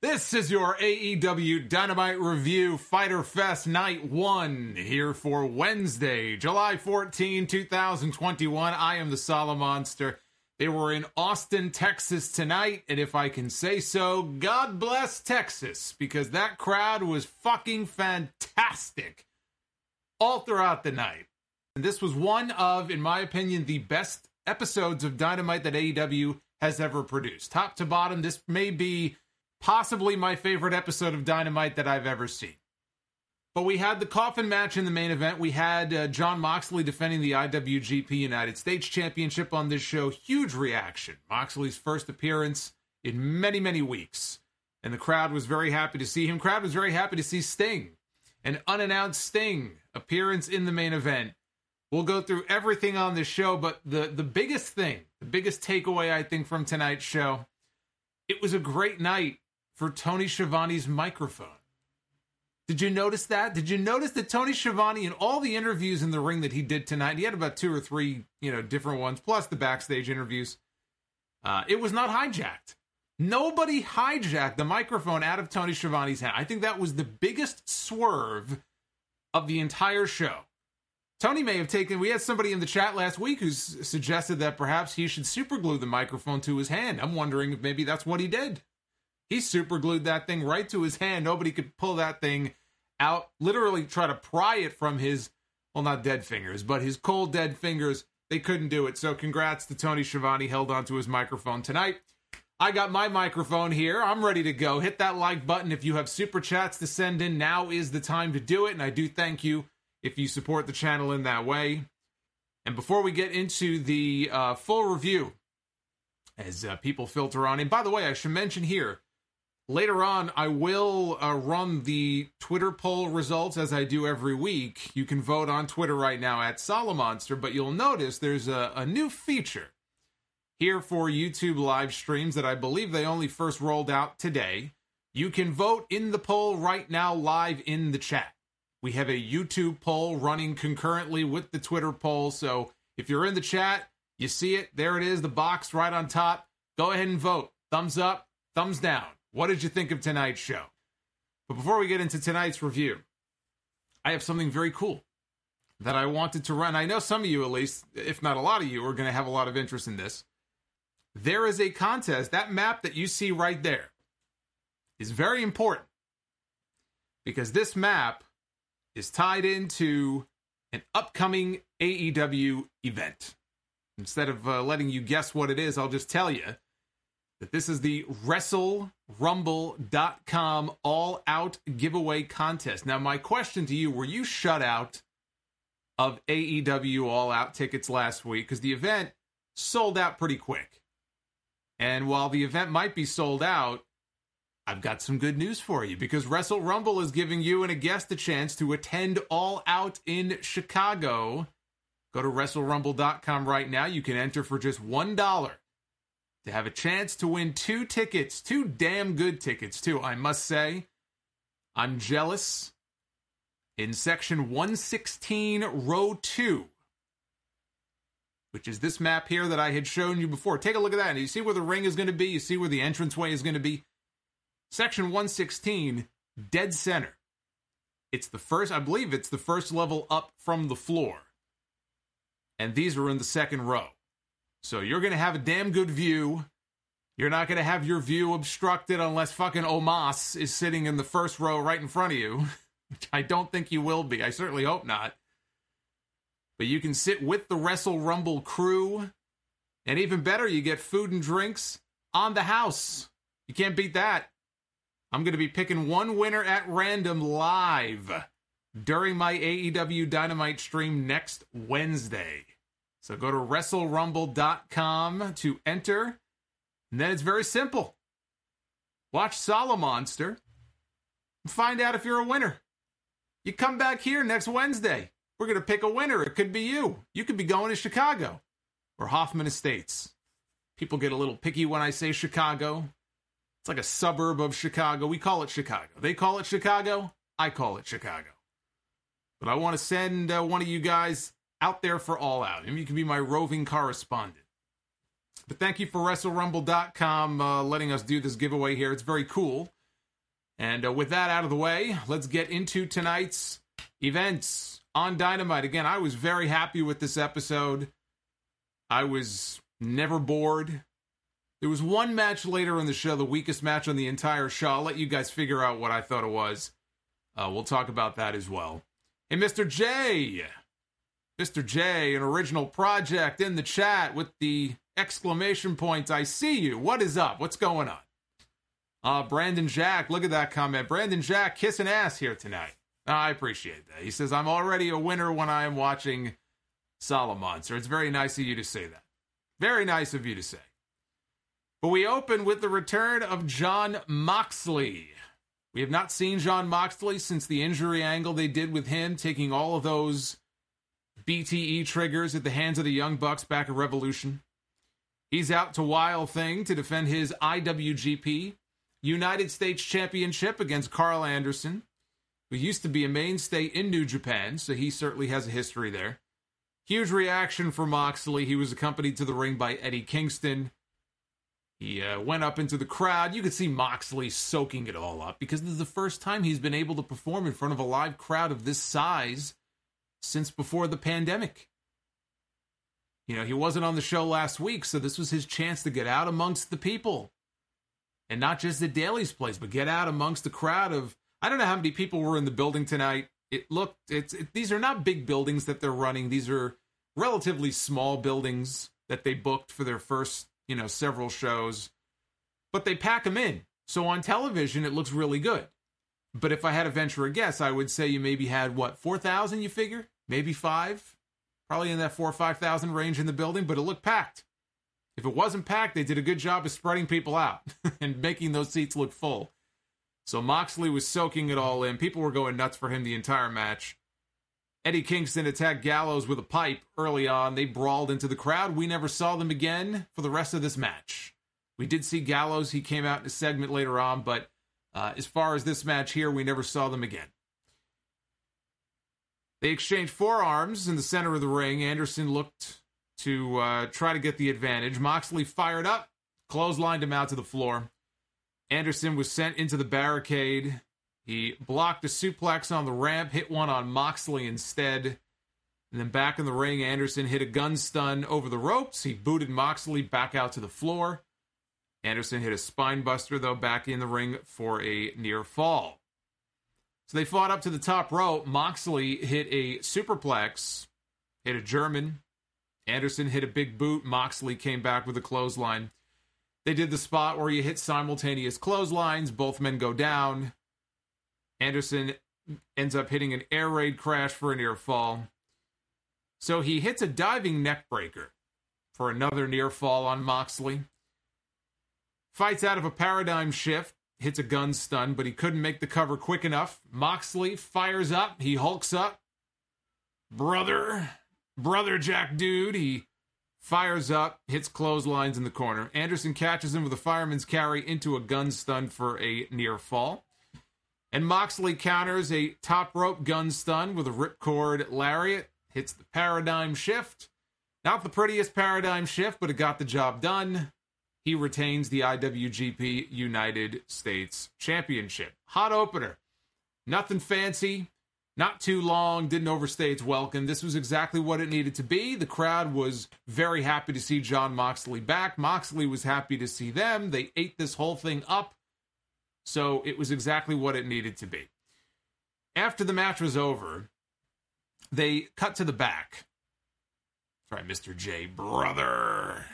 This is your AEW Dynamite Review Fyter Fest Night 1 here for Wednesday, July 14, 2021. I am the Solomonster. They were in Austin, Texas tonight, and if I can say so, God bless Texas, because that crowd was fucking fantastic all throughout the night. And this was one of, in my opinion, the best episodes of Dynamite that AEW has ever produced. Top to bottom, this may be possibly my favorite episode of Dynamite that I've ever seen. But we had the coffin match in the main event. We had Jon Moxley defending the IWGP United States Championship on this show. Huge reaction. Moxley's first appearance in many, many weeks. And the crowd was very happy to see him. Crowd was very happy to see Sting. An unannounced Sting appearance in the main event. We'll go through everything on this show, but the biggest thing, the biggest takeaway, I think, from tonight's show, it was a great night for Tony Schiavone's microphone. Did you notice that? Did you notice that Tony Schiavone, in all the interviews in the ring that he did tonight, he had about 2 or 3, different ones, plus the backstage interviews, it was not hijacked. Nobody hijacked the microphone out of Tony Schiavone's hand. I think that was the biggest swerve of the entire show. Tony may have we had somebody in the chat last week who suggested that perhaps he should superglue the microphone to his hand. I'm wondering if maybe that's what he did. He superglued that thing right to his hand. Nobody could pull that thing out, literally try to pry it from his, well, not dead fingers, but his cold, dead fingers. They couldn't do it. So congrats to Tony Schiavone, held onto his microphone tonight. I got my microphone here. I'm ready to go. Hit that like button. If you have super chats to send in, now is the time to do it. And I do thank you if you support the channel in that way. And before we get into the full review, as people filter on, and by the way, I should mention here, later on, I will run the Twitter poll results as I do every week. You can vote on Twitter right now at Solomonster, but you'll notice there's a new feature here for YouTube live streams that I believe they only first rolled out today. You can vote in the poll right now live in the chat. We have a YouTube poll running concurrently with the Twitter poll, so if you're in the chat, you see it, there it is, the box right on top. Go ahead and vote. Thumbs up, thumbs down. What did you think of tonight's show? But before we get into tonight's review, I have something very cool that I wanted to run. I know some of you, at least, if not a lot of you, are going to have a lot of interest in this. There is a contest. That map that you see right there is very important because this map is tied into an upcoming AEW event. Instead of letting you guess what it is, I'll just tell you that this is the WrestleRumble.com all-out giveaway contest. Now, my question to you, were you shut out of AEW all-out tickets last week? Because the event sold out pretty quick. And while the event might be sold out, I've got some good news for you, because Wrestle Rumble is giving you and a guest a chance to attend All Out in Chicago. Go to WrestleRumble.com right now. You can enter for just $1 to have a chance to win 2 tickets, 2 damn good tickets, too, I must say. I'm jealous. In section 116, row 2, which is this map here that I had shown you before. Take a look at that. And you see where the ring is going to be? You see where the entranceway is going to be? Section 116, dead center. It's the first, I believe it's the first level up from the floor. And these are in the second row. So you're going to have a damn good view. You're not going to have your view obstructed unless fucking Omos is sitting in the first row right in front of you. Which I don't think you will be. I certainly hope not. But you can sit with the Wrestle Rumble crew. And even better, you get food and drinks on the house. You can't beat that. I'm going to be picking one winner at random live during my AEW Dynamite stream next Wednesday. So go to WrestleRumble.com to enter. And then it's very simple. Watch Solomonster and find out if you're a winner. You come back here next Wednesday. We're going to pick a winner. It could be you. You could be going to Chicago or Hoffman Estates. People get a little picky when I say Chicago. It's like a suburb of Chicago. We call it Chicago. They call it Chicago. I call it Chicago. But I want to send one of you guys out there for All Out. Maybe you can be my roving correspondent. But thank you for WrestleRumble.com letting us do this giveaway here. It's very cool. And with that out of the way, let's get into tonight's events on Dynamite. Again, I was very happy with this episode. I was never bored. There was one match later in the show, the weakest match on the entire show. I'll let you guys figure out what I thought it was. We'll talk about that as well. Hey, Mr. J. Mr. J, an original project in the chat with the exclamation points. I see you. What is up? What's going on? Brandon Jack, look at that comment. Brandon Jack kissing ass here tonight. I appreciate that. He says, I'm already a winner when I am watching Solomonster. It's very nice of you to say that. Very nice of you to say. But we open with the return of Jon Moxley. We have not seen Jon Moxley since the injury angle they did with him, taking all of those BTE triggers at the hands of the Young Bucks back at Revolution. He's out to Wild Thing to defend his IWGP United States Championship against Carl Anderson, who used to be a mainstay in New Japan, so he certainly has a history there. Huge reaction for Moxley. He was accompanied to the ring by Eddie Kingston. He went up into the crowd. You could see Moxley soaking it all up because this is the first time he's been able to perform in front of a live crowd of this size since before the pandemic. You know, he wasn't on the show last week, so this was his chance to get out amongst the people. And not just at Daly's place, but get out amongst the crowd of, I don't know how many people were in the building tonight. These are not big buildings that they're running. These are relatively small buildings that they booked for their first, several shows. But they pack them in. So on television, it looks really good. But if I had to venture a guess, I would say you maybe had, 4,000 you figure? Maybe 5? Probably in that 4,000 or 5,000 range in the building, but it looked packed. If it wasn't packed, they did a good job of spreading people out and making those seats look full. So Moxley was soaking it all in. People were going nuts for him the entire match. Eddie Kingston attacked Gallows with a pipe early on. They brawled into the crowd. We never saw them again for the rest of this match. We did see Gallows. He came out in a segment later on, but as far as this match here, we never saw them again. They exchanged forearms in the center of the ring. Anderson looked to try to get the advantage. Moxley fired up, clotheslined him out to the floor. Anderson was sent into the barricade. He blocked a suplex on the ramp, hit one on Moxley instead. And then back in the ring, Anderson hit a gun stun over the ropes. He booted Moxley back out to the floor. Anderson hit a spine buster, though, back in the ring for a near fall. So they fought up to the top rope. Moxley hit a superplex, hit a German. Anderson hit a big boot. Moxley came back with a clothesline. They did the spot where you hit simultaneous clotheslines. Both men go down. Anderson ends up hitting an air raid crash for a near fall. So he hits a diving neck breaker for another near fall on Moxley. Fights out of a paradigm shift. Hits a gun stun, but he couldn't make the cover quick enough. Moxley fires up. He hulks up. Brother Jack dude. He fires up, hits clotheslines in the corner. Anderson catches him with a fireman's carry into a gun stun for a near fall. And Moxley counters a top rope gun stun with a ripcord lariat. Hits the paradigm shift. Not the prettiest paradigm shift, but it got the job done. He retains the IWGP United States Championship. Hot opener. Nothing fancy. Not too long. Didn't overstay its welcome. This was exactly what it needed to be. The crowd was very happy to see Jon Moxley back. Moxley was happy to see them. They ate this whole thing up. So it was exactly what it needed to be. After the match was over, they cut to the back. That's right, Mr. J. Brother.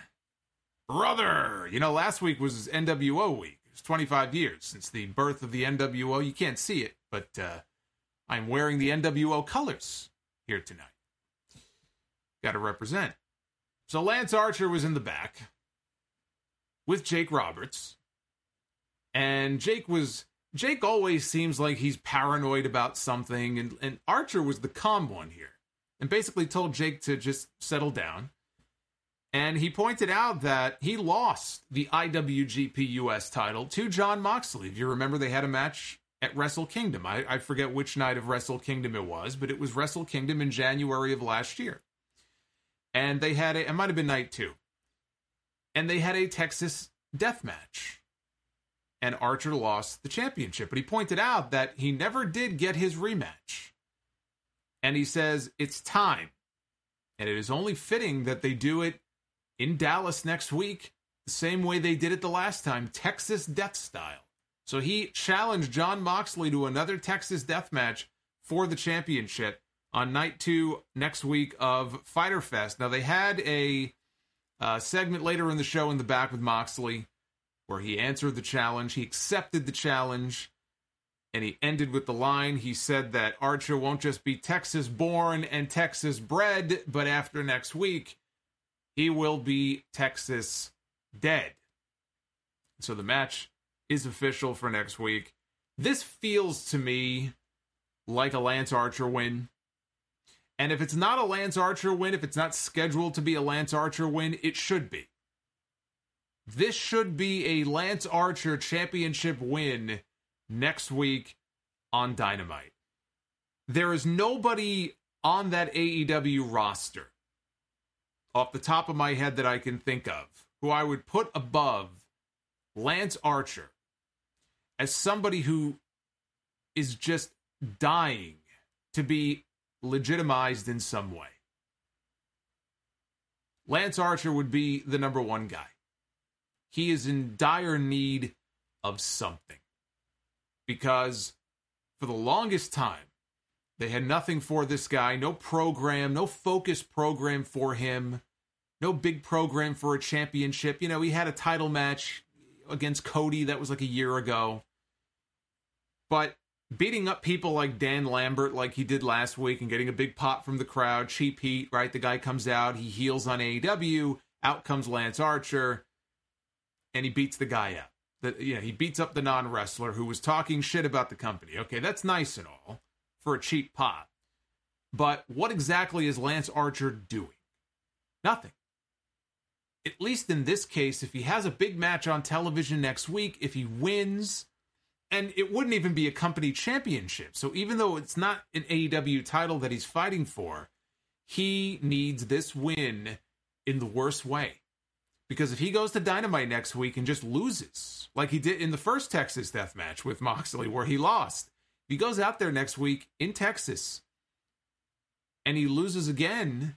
Last week was NWO week. It was 25 years since the birth of the NWO. You can't see it, but I'm wearing the NWO colors here tonight. Got to represent. So Lance Archer was in the back with Jake Roberts. And Jake always seems like he's paranoid about something. And Archer was the calm one here. And basically told Jake to just settle down. And he pointed out that he lost the IWGP US title to Jon Moxley. If you remember, they had a match at Wrestle Kingdom. I forget which night of Wrestle Kingdom it was, but it was Wrestle Kingdom in January of last year. And they had it might have been night 2. And they had a Texas death match. and Archer lost the championship. But he pointed out that he never did get his rematch. And he says it's time. And it is only fitting that they do it in Dallas next week, the same way they did it the last time, Texas Death Style. So he challenged Jon Moxley to another Texas Death Match for the championship on night 2 next week of Fyter Fest. Now, they had a segment later in the show in the back with Moxley where he answered the challenge. He accepted the challenge, and he ended with the line. He said that Archer won't just be Texas-born and Texas-bred, but after next week, he will be Texas-dead. So the match is official for next week. This feels to me like a Lance Archer win. And if it's not a Lance Archer win, if it's not scheduled to be a Lance Archer win, it should be. This should be a Lance Archer championship win next week on Dynamite. There is nobody on that AEW roster, off the top of my head that I can think of, who I would put above Lance Archer as somebody who is just dying to be legitimized in some way. Lance Archer would be the number one guy. He is in dire need of something. Because for the longest time, they had nothing for this guy, no program, no focused program for him, no big program for a championship. You know, he had a title match against Cody that was like a year ago. But beating up people like Dan Lambert like he did last week and getting a big pop from the crowd, cheap heat, right? The guy comes out, he heals on AEW, out comes Lance Archer, and he beats the guy up. He beats up the non-wrestler who was talking shit about the company. Okay, that's nice and all for a cheap pop. But what exactly is Lance Archer doing? Nothing. At least in this case, if he has a big match on television next week, if he wins, and it wouldn't even be a company championship. So even though it's not an AEW title that he's fighting for, he needs this win in the worst way. Because if he goes to Dynamite next week and just loses, like he did in the first Texas Death Match with Moxley, where he lost, if he goes out there next week in Texas and he loses again,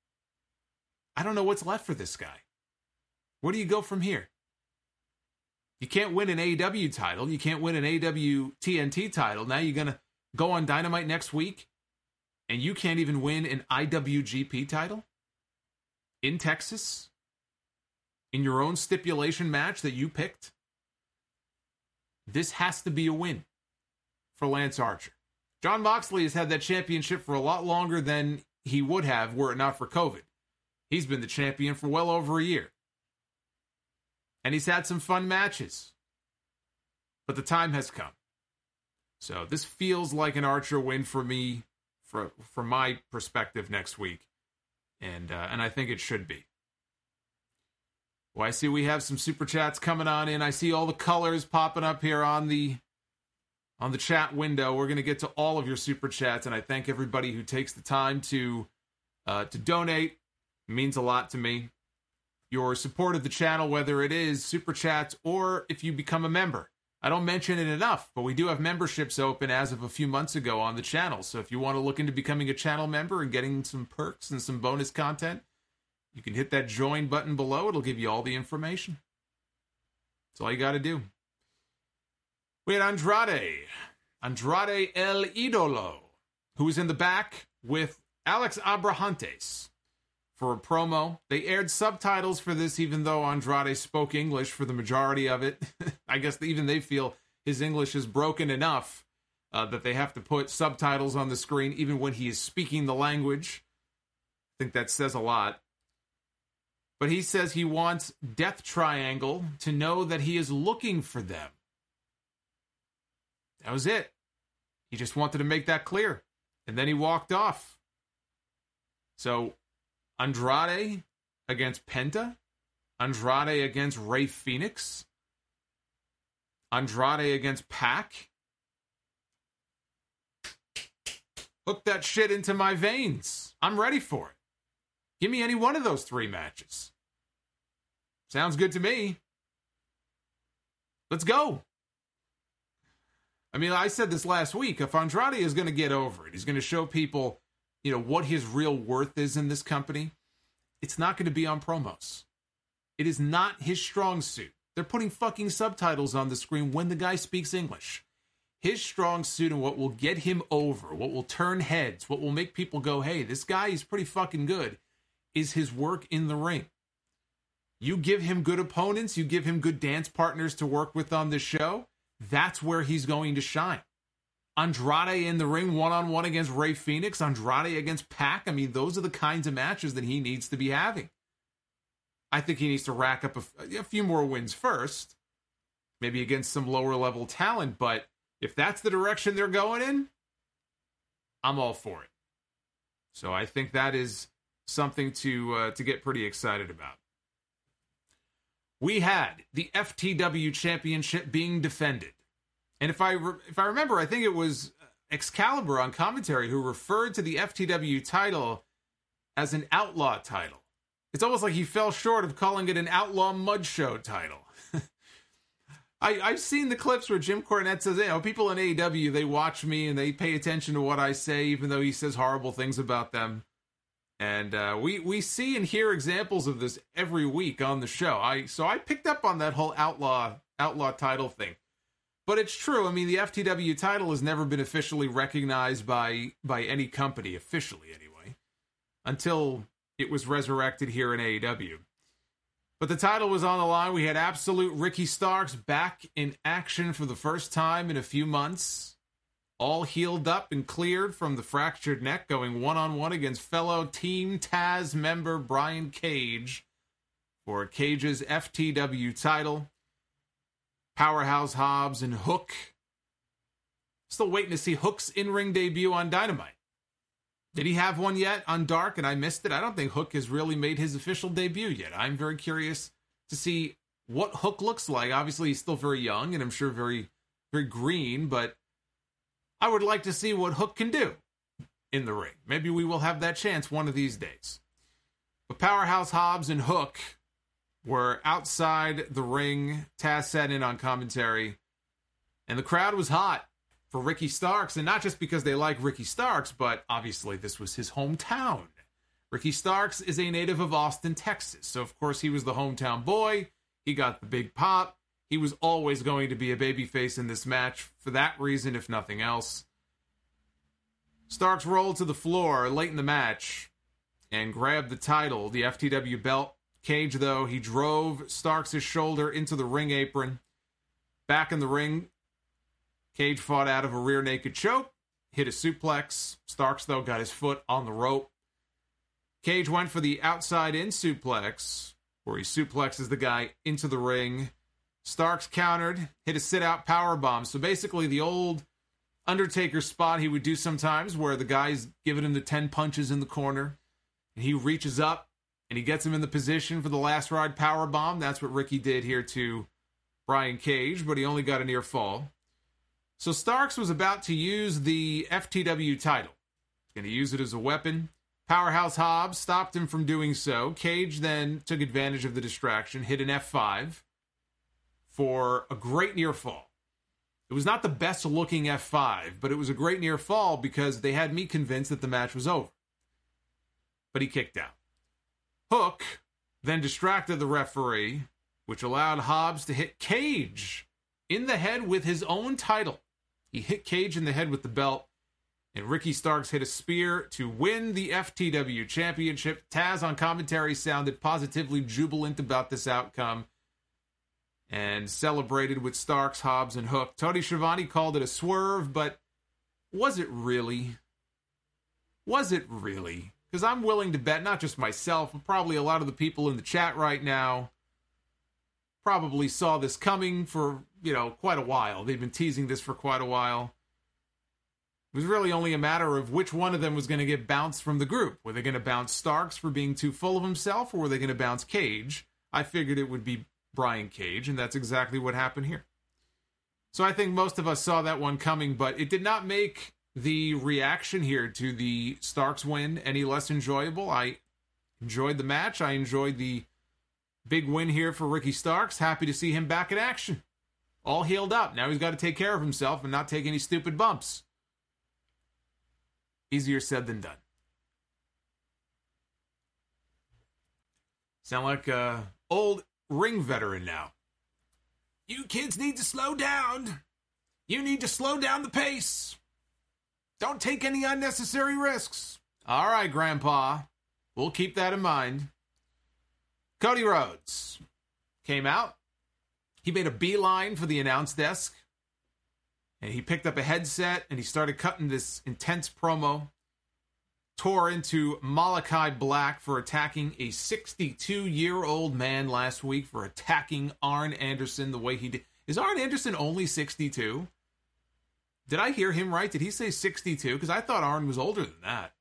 I don't know what's left for this guy. Where do you go from here? You can't win an AEW title. You can't win an AEW TNT title. Now you're going to go on Dynamite next week and you can't even win an IWGP title in Texas? In your own stipulation match that you picked? This has to be a win for Lance Archer. Jon Moxley has had that championship for a lot longer than he would have were it not for COVID. He's been the champion for well over a year. And he's had some fun matches. But the time has come. So this feels like an Archer win for me, from my perspective next week. And I think it should be. Well, I see we have some super chats coming on in. I see all the colors popping up here on the chat window. We're going to get to all of your super chats, and I thank everybody who takes the time to donate. It means a lot to me. Your support of the channel, whether it is super chats or if you become a member. I don't mention it enough, but we do have memberships open as of a few months ago on the channel. So if you want to look into becoming a channel member and getting some perks and some bonus content, you can hit that join button below. It'll give you all the information. That's all you got to do. We had Andrade El Idolo, who was in the back with Alex Abrahantes for a promo. They aired subtitles for this, even though Andrade spoke English for the majority of it. I guess even they feel his English is broken enough that they have to put subtitles on the screen, even when he is speaking the language. I think that says a lot. But he says he wants Death Triangle to know that he is looking for them. That was it. He just wanted to make that clear. And then he walked off. So, Andrade against Penta. Andrade against Rey Fenix. Andrade against Pac. Hook that shit into my veins. I'm ready for it. Give me any one of those 3 matches. Sounds good to me. Let's go. I mean, I said this last week. If Andrade is going to get over it, he's going to show people, what his real worth is in this company. It's not going to be on promos. It is not his strong suit. They're putting fucking subtitles on the screen when the guy speaks English. His strong suit and what will get him over, what will turn heads, what will make people go, hey, this guy is pretty fucking good, is his work in the ring. You give him good opponents, you give him good dance partners to work with on the show, that's where he's going to shine. Andrade in the ring one-on-one against Rey Fenix, Andrade against Pac. I mean, those are the kinds of matches that he needs to be having. I think he needs to rack up a few more wins first, maybe against some lower-level talent, but if that's the direction they're going in, I'm all for it. So I think that is something to get pretty excited about. We had the FTW Championship being defended. And if I remember, I think it was Excalibur on commentary who referred to the FTW title as an outlaw title. It's almost like he fell short of calling it an outlaw mud show title. I've seen the clips where Jim Cornette says, people in AEW, they watch me and they pay attention to what I say, even though he says horrible things about them. And we see and hear examples of this every week on the show. So I picked up on that whole outlaw title thing. But it's true. I mean, the FTW title has never been officially recognized by any company, officially anyway, until it was resurrected here in AEW. But the title was on the line. We had Absolute Ricky Starks back in action for the first time in a few months. All healed up and cleared from the fractured neck, going one-on-one against fellow Team Taz member Brian Cage for Cage's FTW title. Powerhouse Hobbs and Hook. Still waiting to see Hook's in-ring debut on Dynamite. Did he have one yet on Dark and I missed it? I don't think Hook has really made his official debut yet. I'm very curious to see what Hook looks like. Obviously, he's still very young and I'm sure very, very green, but I would like to see what Hook can do in the ring. Maybe we will have that chance one of these days. But Powerhouse Hobbs and Hook were outside the ring. Taz sat in on commentary, and the crowd was hot for Ricky Starks, and not just because they like Ricky Starks, but obviously this was his hometown. Ricky Starks is a native of Austin, Texas, so of course he was the hometown boy. He got the big pop. He was always going to be a babyface in this match for that reason, if nothing else. Starks rolled to the floor late in the match and grabbed the title, the FTW belt. Cage, though, he drove Starks' shoulder into the ring apron. Back in the ring, Cage fought out of a rear naked choke, hit a suplex. Starks, though, got his foot on the rope. Cage went for the outside-in suplex, where he suplexes the guy into the ring. Starks countered, hit a sit-out powerbomb. So basically the old Undertaker spot he would do sometimes, where the guy's giving him the 10 punches in the corner, and he reaches up, and he gets him in the position for the last ride powerbomb. That's what Ricky did here to Brian Cage, but he only got a near fall. So Starks was about to use the FTW title. He's going to use it as a weapon. Powerhouse Hobbs stopped him from doing so. Cage then took advantage of the distraction, hit an F5 for a great near fall. It was not the best looking F5, but it was a great near fall because they had me convinced that the match was over. But he kicked out. Hook then distracted the referee, which allowed Hobbs to hit Cage in the head with his own title. He hit Cage in the head with the belt, and Ricky Starks hit a spear to win the FTW Championship. Taz on commentary sounded positively jubilant about this outcome and celebrated with Starks, Hobbs, and Hook. Tony Schiavone called it a swerve, but was it really? Was it really? Because I'm willing to bet, not just myself, but probably a lot of the people in the chat right now probably saw this coming for, quite a while. They've been teasing this for quite a while. It was really only a matter of which one of them was going to get bounced from the group. Were they going to bounce Starks for being too full of himself, or were they going to bounce Cage? I figured it would be Brian Cage, and that's exactly what happened here. So I think most of us saw that one coming, but it did not make the reaction here to the Starks win any less enjoyable. I enjoyed the match. I enjoyed the big win here for Ricky Starks. Happy to see him back in action. all healed up. Now he's got to take care of himself and not take any stupid bumps. Easier said than done. Sound like a old ring veteran now. You kids need to slow down. You need to slow down the pace. Don't take any unnecessary risks. All right, Grandpa. We'll keep that in mind. Cody Rhodes came out. He made a beeline for the announce desk. And he picked up a headset and he started cutting this intense promo. Tore into Malachi Black for attacking a 62-year-old man last week for attacking Arn Anderson the way he did. Is Arn Anderson only 62? Did I hear him right? Did he say 62? Because I thought Arn was older than that.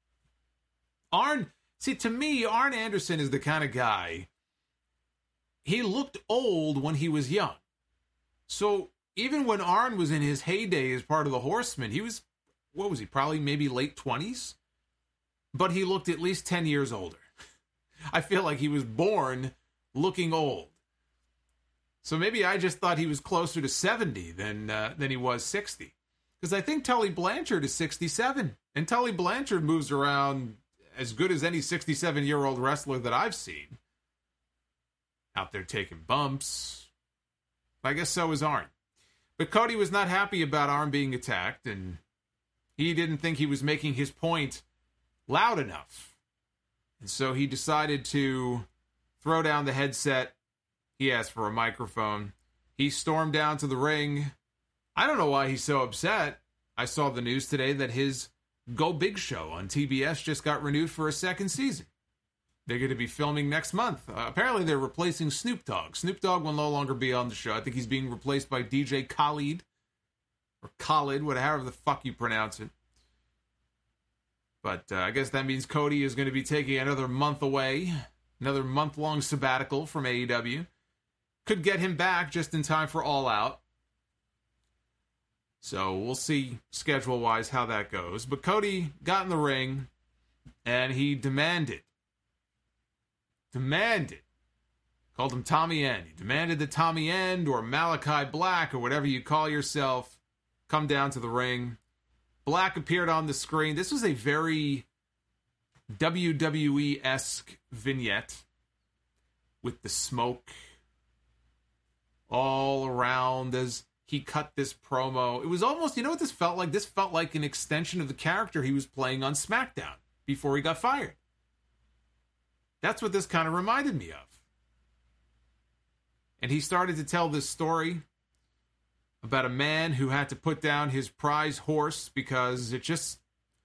To me, Arn Anderson is the kind of guy, he looked old when he was young. So even when Arn was in his heyday as part of the Horsemen, he was, probably maybe late 20s? But he looked at least 10 years older. I feel like he was born looking old. So maybe I just thought he was closer to 70 than he was 60. Because I think Tully Blanchard is 67. And Tully Blanchard moves around as good as any 67-year-old wrestler that I've seen. Out there taking bumps. I guess so is Arn. But Cody was not happy about Arn being attacked, and he didn't think he was making his point loud enough. And so he decided to throw down the headset. He asked for a microphone. He stormed down to the ring. I don't know why he's so upset. I saw the news today that his Go Big show on TBS just got renewed for a second season. They're going to be filming next month. Apparently they're replacing Snoop Dogg. Snoop Dogg will no longer be on the show. I think he's being replaced by DJ Khaled. Or Khaled, whatever the fuck you pronounce it. But I guess that means Cody is going to be taking another month away. Another month-long sabbatical from AEW. Could get him back just in time for All Out. So we'll see schedule-wise how that goes. But Cody got in the ring, and he demanded. Called him Tommy End. He demanded that Tommy End or Malachi Black or whatever you call yourself come down to the ring. Black appeared on the screen. This was a very WWE-esque vignette with the smoke all around as he cut this promo. It was almost, you know what this felt like? This felt like an extension of the character he was playing on SmackDown before he got fired. That's what this kind of reminded me of. And he started to tell this story about a man who had to put down his prize horse because it just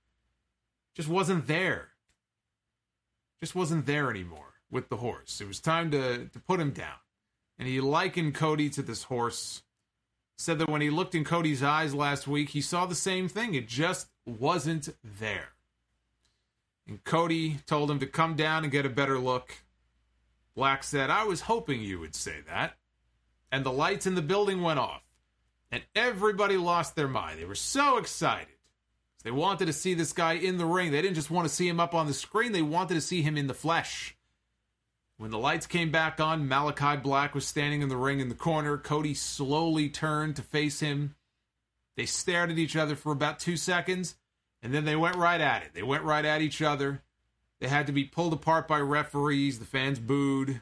wasn't there. Just wasn't there anymore with the horse. It was time to put him down. And he likened Cody to this horse. Said that when he looked in Cody's eyes last week, he saw the same thing. It just wasn't there. And Cody told him to come down and get a better look. Black said, I was hoping you would say that. And the lights in the building went off. And everybody lost their mind. They were so excited. They wanted to see this guy in the ring. They didn't just want to see him up on the screen. They wanted to see him in the flesh. When the lights came back on, Malachi Black was standing in the ring in the corner. Cody slowly turned to face him. They stared at each other for about 2 seconds, and then they went right at it. They went right at each other. They had to be pulled apart by referees. The fans booed.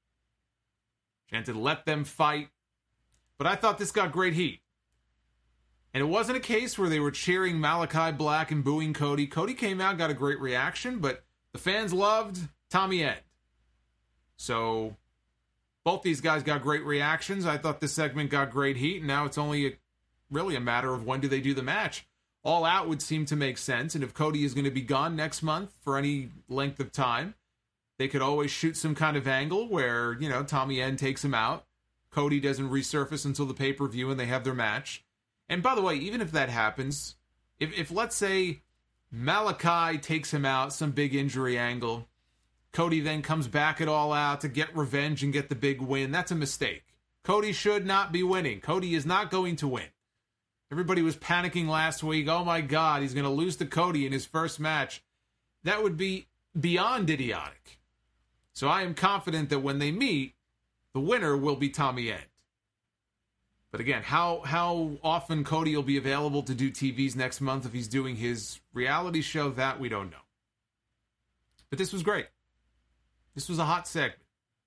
Chanted, let them fight. But I thought this got great heat. And it wasn't a case where they were cheering Malachi Black and booing Cody. Cody came out, got a great reaction, but the fans loved Tommy End. So both these guys got great reactions. I thought this segment got great heat, and now it's only really a matter of when do they do the match. All Out would seem to make sense, and if Cody is going to be gone next month for any length of time, they could always shoot some kind of angle where, you know, Tommy End takes him out. Cody doesn't resurface until the pay-per-view and they have their match. And by the way, even if that happens, if let's say Malachi takes him out, some big injury angle, Cody then comes back at All Out to get revenge and get the big win, that's a mistake. Cody should not be winning. Cody is not going to win. Everybody was panicking last week. Oh my God, he's going to lose to Cody in his first match. That would be beyond idiotic. So I am confident that when they meet, the winner will be Tommy End. But again, how often Cody will be available to do TVs next month if he's doing his reality show, that we don't know. But this was great. This was a hot segment.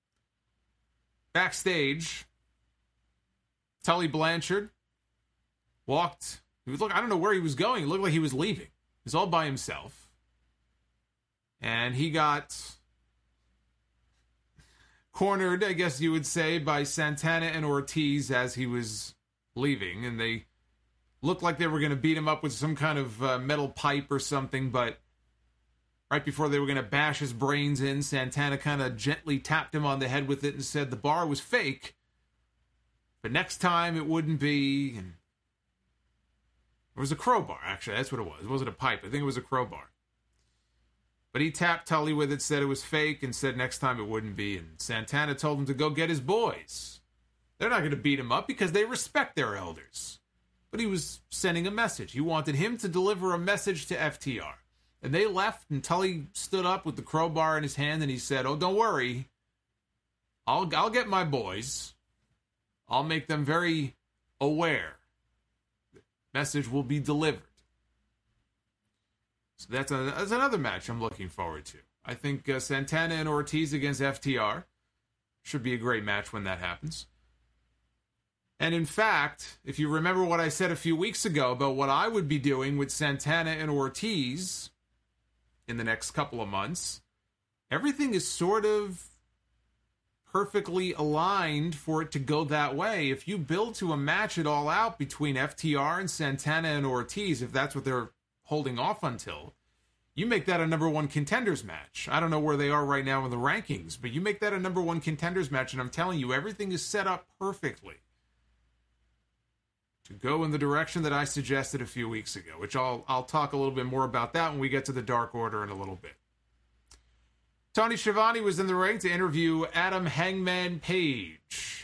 Backstage, Tully Blanchard walked. I don't know where he was going. It looked like he was leaving. He was all by himself. And he got cornered, I guess you would say, by Santana and Ortiz as he was leaving. And they looked like they were going to beat him up with some kind of metal pipe or something. But right before they were going to bash his brains in, Santana kind of gently tapped him on the head with it and said the bar was fake. But next time it wouldn't be. And it was a crowbar, actually. That's what it was. It wasn't a pipe. I think it was a crowbar. But he tapped Tully with it, said it was fake, and said next time it wouldn't be. And Santana told him to go get his boys. They're not going to beat him up because they respect their elders. But he was sending a message. He wanted him to deliver a message to FTR. And they left, and Tully stood up with the crowbar in his hand, and he said, "Oh, don't worry. I'll get my boys. I'll make them very aware. The message will be delivered." So that's another match I'm looking forward to. I think Santana and Ortiz against FTR should be a great match when that happens. And in fact, if you remember what I said a few weeks ago about what I would be doing with Santana and Ortiz in the next couple of months, everything is sort of perfectly aligned for it to go that way. If you build to a match it all out between FTR and Santana and Ortiz, if that's what they're holding off until, you make that a number one contenders match. I don't know where they are right now in the rankings, but you make that a number one contenders match, and I'm telling you, everything is set up perfectly to go in the direction that I suggested a few weeks ago, which I'll talk a little bit more about that when we get to the Dark Order in a little bit. Tony Schiavone was in the ring to interview Adam Hangman Page.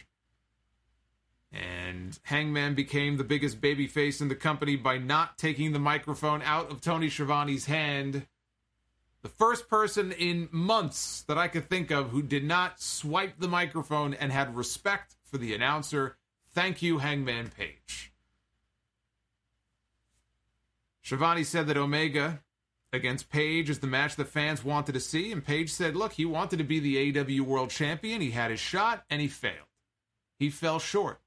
And Hangman became the biggest babyface in the company by not taking the microphone out of Tony Schiavone's hand. The first person in months that I could think of who did not swipe the microphone and had respect for the announcer. Thank you, Hangman Page. Schiavone said that Omega against Page is the match that fans wanted to see, and Page said, look, he wanted to be the AEW World Champion. He had his shot, and he failed. He fell short.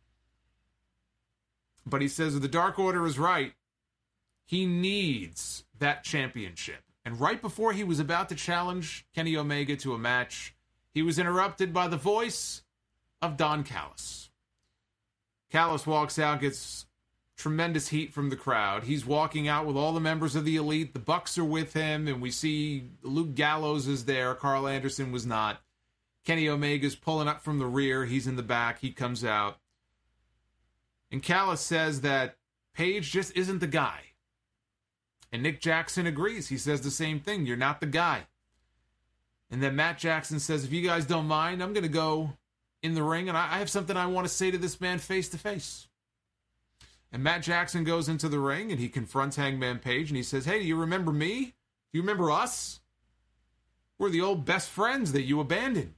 But he says if the Dark Order is right, he needs that championship. And right before he was about to challenge Kenny Omega to a match, he was interrupted by the voice of Don Callis. Callis walks out, gets tremendous heat from the crowd. He's walking out with all the members of the Elite. The Bucks are with him, and we see Luke Gallows is there. Carl Anderson was not. Kenny Omega's pulling up from the rear. He's in the back. He comes out. And Callis says that Page just isn't the guy. And Nick Jackson agrees. He says the same thing. You're not the guy. And then Matt Jackson says, if you guys don't mind, I'm going to go in the ring, and I have something I want to say to this man face to face. And Matt Jackson goes into the ring, and he confronts Hangman Page, and he says, hey, do you remember me? Do you remember us? We're the old best friends that you abandoned.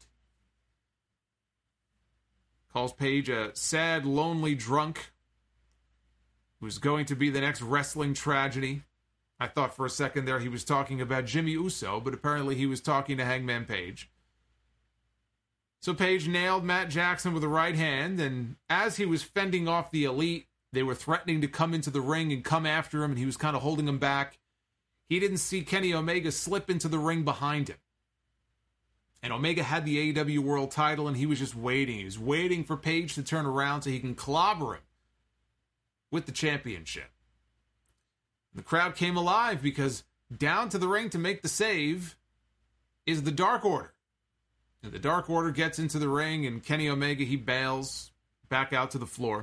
Calls Page a sad, lonely drunk who's going to be the next wrestling tragedy. I thought for a second there he was talking about Jimmy Uso, but apparently he was talking to Hangman Page. So Page nailed Matt Jackson with a right hand, and as he was fending off the Elite, they were threatening to come into the ring and come after him, and he was kind of holding them back. He didn't see Kenny Omega slip into the ring behind him. And Omega had the AEW World title, and he was just waiting. He was waiting for Page to turn around so he can clobber him with the championship. The crowd came alive because down to the ring to make the save is the Dark Order. And the Dark Order gets into the ring, and Kenny Omega, he bails back out to the floor.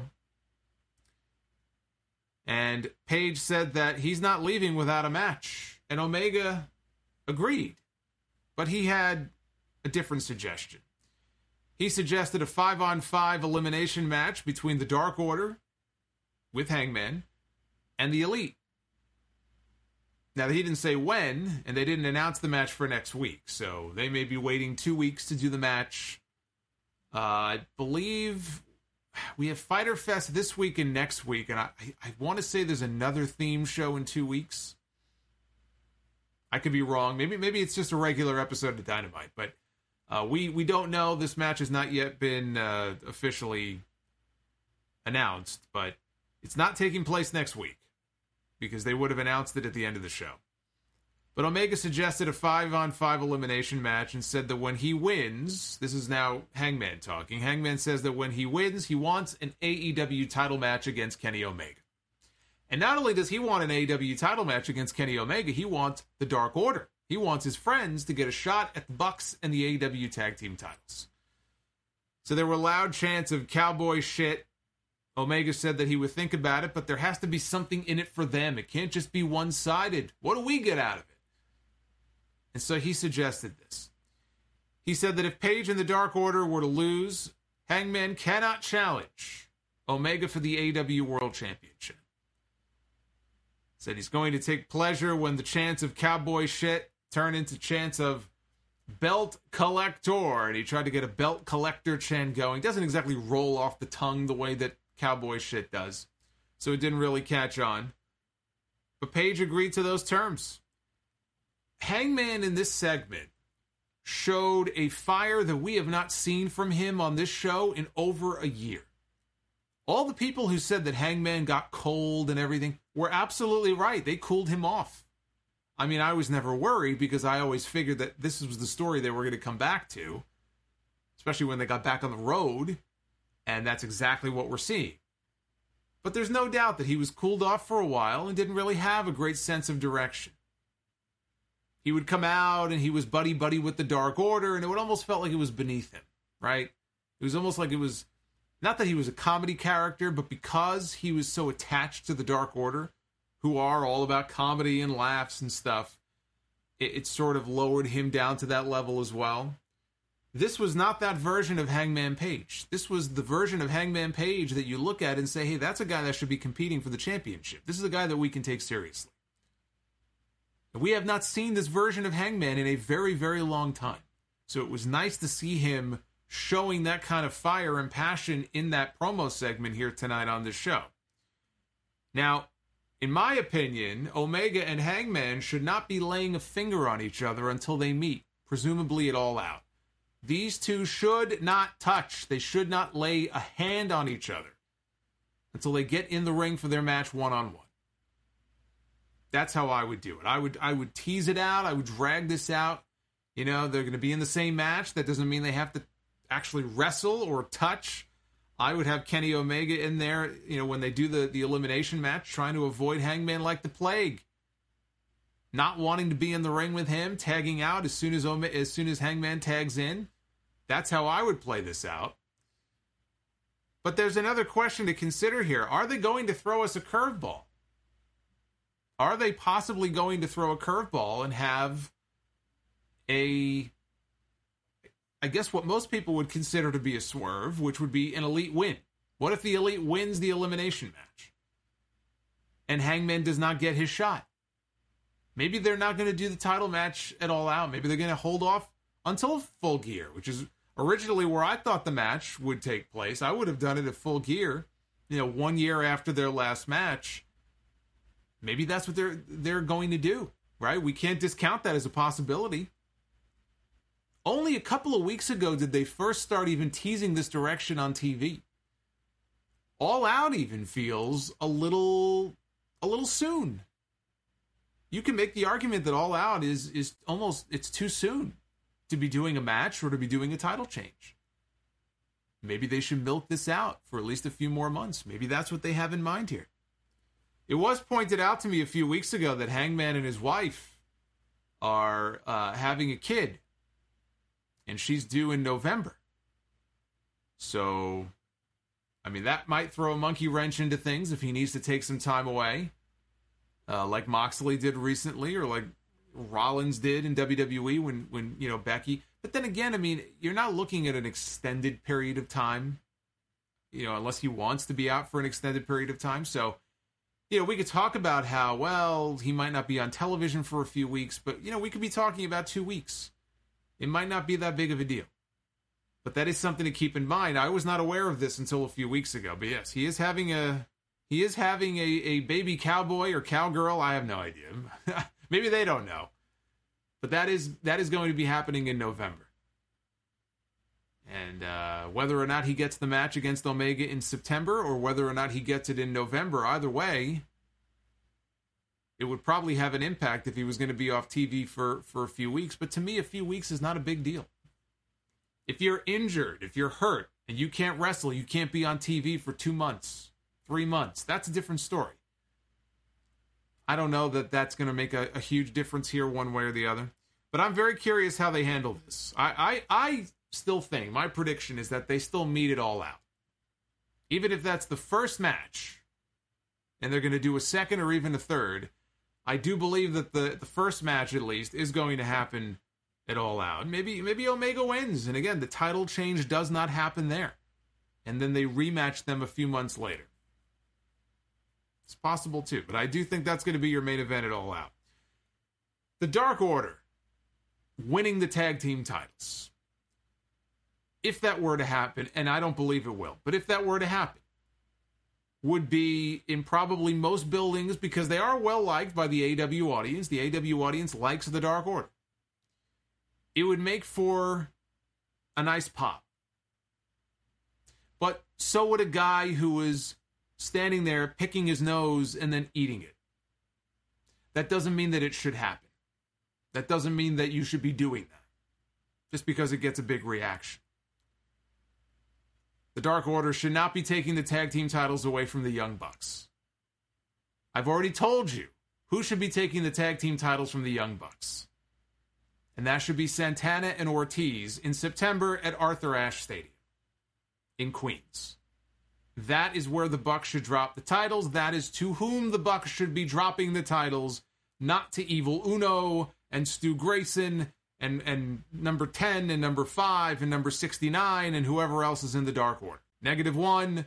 And Page said that he's not leaving without a match. And Omega agreed. But he had a different suggestion. He suggested a 5-on-5 elimination match between the Dark Order with Hangman and the Elite. Now, he didn't say when, and they didn't announce the match for next week, so they may be waiting 2 weeks to do the match. I believe we have Fyter Fest this week and next week, and I want to say there's another theme show in 2 weeks. I could be wrong. Maybe it's just a regular episode of Dynamite, but we don't know. This match has not yet been officially announced, but it's not taking place next week because they would have announced it at the end of the show. But Omega suggested a 5-on-5 elimination match and said that when he wins, this is now Hangman talking, Hangman says that when he wins, he wants an AEW title match against Kenny Omega. And not only does he want an AEW title match against Kenny Omega, he wants the Dark Order. He wants his friends to get a shot at the Bucks and the AEW tag team titles. So there were loud chants of cowboy shit. Omega said that he would think about it, but there has to be something in it for them. It can't just be one-sided. What do we get out of it? And so he suggested this. He said that if Page and the Dark Order were to lose, Hangman cannot challenge Omega for the AEW World Championship. Said he's going to take pleasure when the chants of cowboy shit turn into chants of belt collector. And he tried to get a belt collector chant going. Doesn't exactly roll off the tongue the way that cowboy shit does. So it didn't really catch on. But Page agreed to those terms. Hangman in this segment showed a fire that we have not seen from him on this show in over a year. All the people who said that Hangman got cold and everything were absolutely right. They cooled him off. I mean, I was never worried because I always figured that this was the story they were going to come back to, especially when they got back on the road, and that's exactly what we're seeing. But there's no doubt that he was cooled off for a while and didn't really have a great sense of direction. He would come out and he was buddy-buddy with the Dark Order, and it would almost felt like it was beneath him, right? It was almost like it was, not that he was a comedy character, but because he was so attached to the Dark Order, who are all about comedy and laughs and stuff, it sort of lowered him down to that level as well. This was not that version of Hangman Page. This was the version of Hangman Page that you look at and say, hey, that's a guy that should be competing for the championship. This is a guy that we can take seriously. We have not seen this version of Hangman in a very, very long time. So it was nice to see him showing that kind of fire and passion in that promo segment here tonight on the show. Now, in my opinion, Omega and Hangman should not be laying a finger on each other until they meet, presumably at All Out. These two should not touch. They should not lay a hand on each other until they get in the ring for their match one-on-one. That's how I would do it. I would tease it out. I would drag this out. You know, they're going to be in the same match. That doesn't mean they have to actually wrestle or touch. I would have Kenny Omega in there, you know, when they do the elimination match, trying to avoid Hangman like the plague. Not wanting to be in the ring with him, tagging out as soon as Hangman tags in. That's how I would play this out. But there's another question to consider here. Are they going to throw us a curveball? Are they possibly going to throw a curveball and have I guess what most people would consider to be a swerve, which would be an Elite win? What if the Elite wins the elimination match and Hangman does not get his shot? Maybe they're not going to do the title match at All Out. Maybe they're going to hold off until Full Gear, which is originally where I thought the match would take place. I would have done it at Full Gear, 1 year after their last match. Maybe that's what they're going to do, right? We can't discount that as a possibility. Only a couple of weeks ago did they first start even teasing this direction on TV. All Out even feels a little soon. You can make the argument that All Out is almost, it's too soon to be doing a match or to be doing a title change. Maybe they should milk this out for at least a few more months. Maybe that's what they have in mind here. It was pointed out to me a few weeks ago that Hangman and his wife are having a kid, and she's due in November. So, I mean, that might throw a monkey wrench into things if he needs to take some time away, like Moxley did recently, or like Rollins did in WWE when Becky. But then again, I mean, you're not looking at an extended period of time, unless he wants to be out for an extended period of time. So, we could talk about how, well, he might not be on television for a few weeks, but, we could be talking about 2 weeks. It might not be that big of a deal. But that is something to keep in mind. I was not aware of this until a few weeks ago. But yes, he is having a baby cowboy or cowgirl. I have no idea. Maybe they don't know. But that is going to be happening in November. And whether or not he gets the match against Omega in September or whether or not he gets it in November, either way, it would probably have an impact if he was going to be off TV for a few weeks. But to me, a few weeks is not a big deal. If you're injured, if you're hurt, and you can't wrestle, you can't be on TV for 2 months, 3 months, that's a different story. I don't know that that's going to make a huge difference here one way or the other. But I'm very curious how they handle this. I still think, my prediction is that they still meet it all out. Even if that's the first match, and they're going to do a second or even a third, I do believe that the first match, at least, is going to happen at All Out. Maybe Omega wins, and again, the title change does not happen there. And then they rematch them a few months later. It's possible too, but I do think that's going to be your main event at All Out. The Dark Order winning the tag team titles. If that were to happen, and I don't believe it will, but if that were to happen, would be in probably most buildings because they are well liked by the AEW audience. The AEW audience likes the Dark Order. It would make for a nice pop. But so would a guy who was standing there picking his nose and then eating it. That doesn't mean that it should happen. That doesn't mean that you should be doing that. Just because it gets a big reaction. The Dark Order should not be taking the tag team titles away from the Young Bucks. I've already told you who should be taking the tag team titles from the Young Bucks. And that should be Santana and Ortiz in September at Arthur Ashe Stadium in Queens. That is where the Bucks should drop the titles. That is to whom the Bucks should be dropping the titles, not to Evil Uno and Stu Grayson and number 10 and number 5 and number 69 and whoever else is in the Dark Order. -1.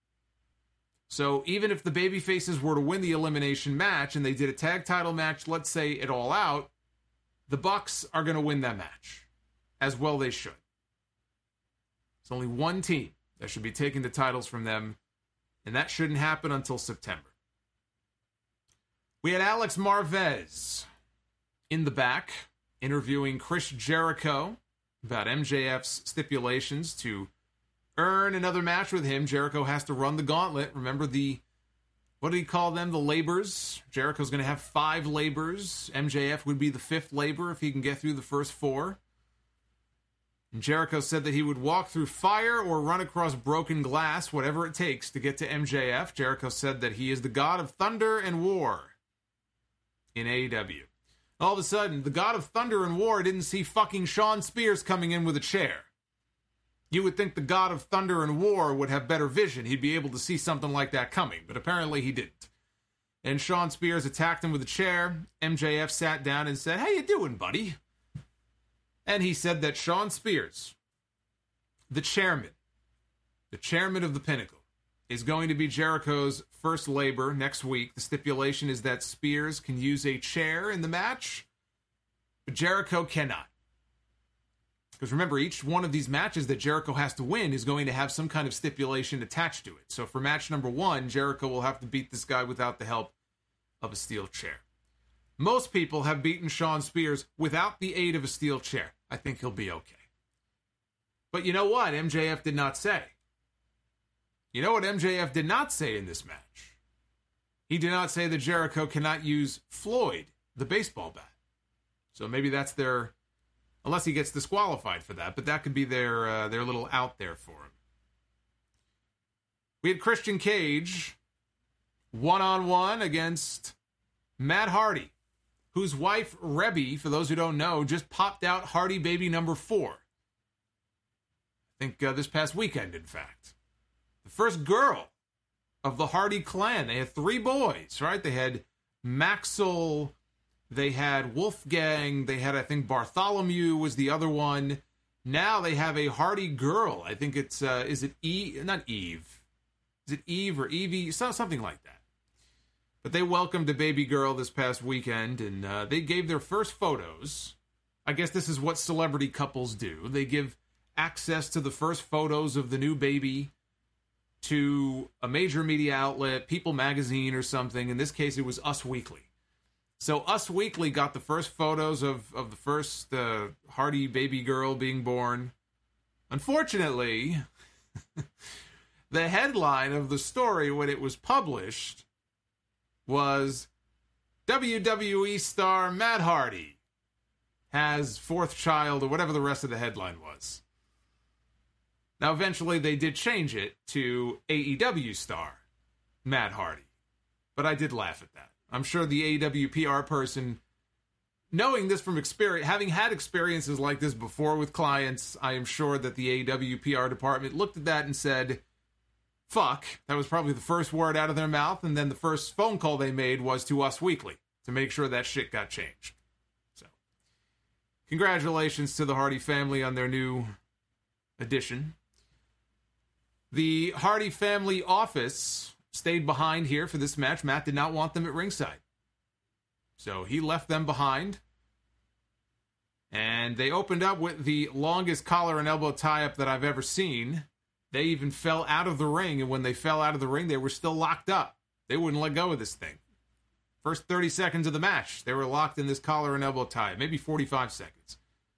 So even if the babyfaces were to win the elimination match and they did a tag title match, let's say at All Out, the Bucks are going to win that match. As well they should. It's only one team that should be taking the titles from them, and that shouldn't happen until September. We had Alex Marvez in the back, interviewing Chris Jericho about MJF's stipulations to earn another match with him. Jericho has to run the gauntlet. Remember what did he call them? The labors. Jericho's going to have 5 labors. MJF would be the 5th labor if he can get through the first 4. And Jericho said that he would walk through fire or run across broken glass, whatever it takes to get to MJF. Jericho said that he is the god of thunder and war in AEW. All of a sudden, the god of thunder and war didn't see fucking Shawn Spears coming in with a chair. You would think the god of thunder and war would have better vision. He'd be able to see something like that coming, but apparently he didn't. And Shawn Spears attacked him with a chair. MJF sat down and said, "How you doing, buddy?" And he said that Shawn Spears, the chairman of the Pinnacle, is going to be Jericho's first labor next week. The stipulation is that Spears can use a chair in the match, but Jericho cannot. Because remember, each one of these matches that Jericho has to win is going to have some kind of stipulation attached to it. So for match number 1, Jericho will have to beat this guy without the help of a steel chair. Most people have beaten Shawn Spears without the aid of a steel chair. I think he'll be okay. But you know what MJF did not say? You know what MJF did not say in this match? He did not say that Jericho cannot use Floyd, the baseball bat. So maybe that's their... Unless he gets disqualified for that, but that could be their little out there for him. We had Christian Cage one-on-one against Matt Hardy, whose wife, Rebby, for those who don't know, just popped out Hardy baby number 4. I think this past weekend, in fact. The first girl of the Hardy clan. They had 3 boys, right? They had Maxwell... They had Wolfgang, they had, I think, Bartholomew was the other one. Now they have a Hardy girl. I think it's, is it Eve? Not Eve. Is it Eve or Evie? Something like that. But they welcomed a baby girl this past weekend, and they gave their first photos. I guess this is what celebrity couples do. They give access to the first photos of the new baby to a major media outlet, People Magazine or something. In this case, it was Us Weekly. So Us Weekly got the first photos of the first Hardy baby girl being born. Unfortunately, the headline of the story when it was published was WWE star Matt Hardy has fourth child, or whatever the rest of the headline was. Now, eventually they did change it to AEW star Matt Hardy. But I did laugh at that. I'm sure the AEW PR person, knowing this from experience, having had experiences like this before with clients, I am sure that the AEW PR department looked at that and said, fuck. That was probably the first word out of their mouth, and then the first phone call they made was to Us Weekly to make sure that shit got changed. So, congratulations to the Hardy family on their new addition. The Hardy family office stayed behind here for this match. Matt did not want them at ringside, so he left them behind. And they opened up with the longest collar and elbow tie-up that I've ever seen. They even fell out of the ring, and when they fell out of the ring, they were still locked up. They wouldn't let go of this thing. First 30 seconds of the match, they were locked in this collar and elbow tie, maybe 45 seconds.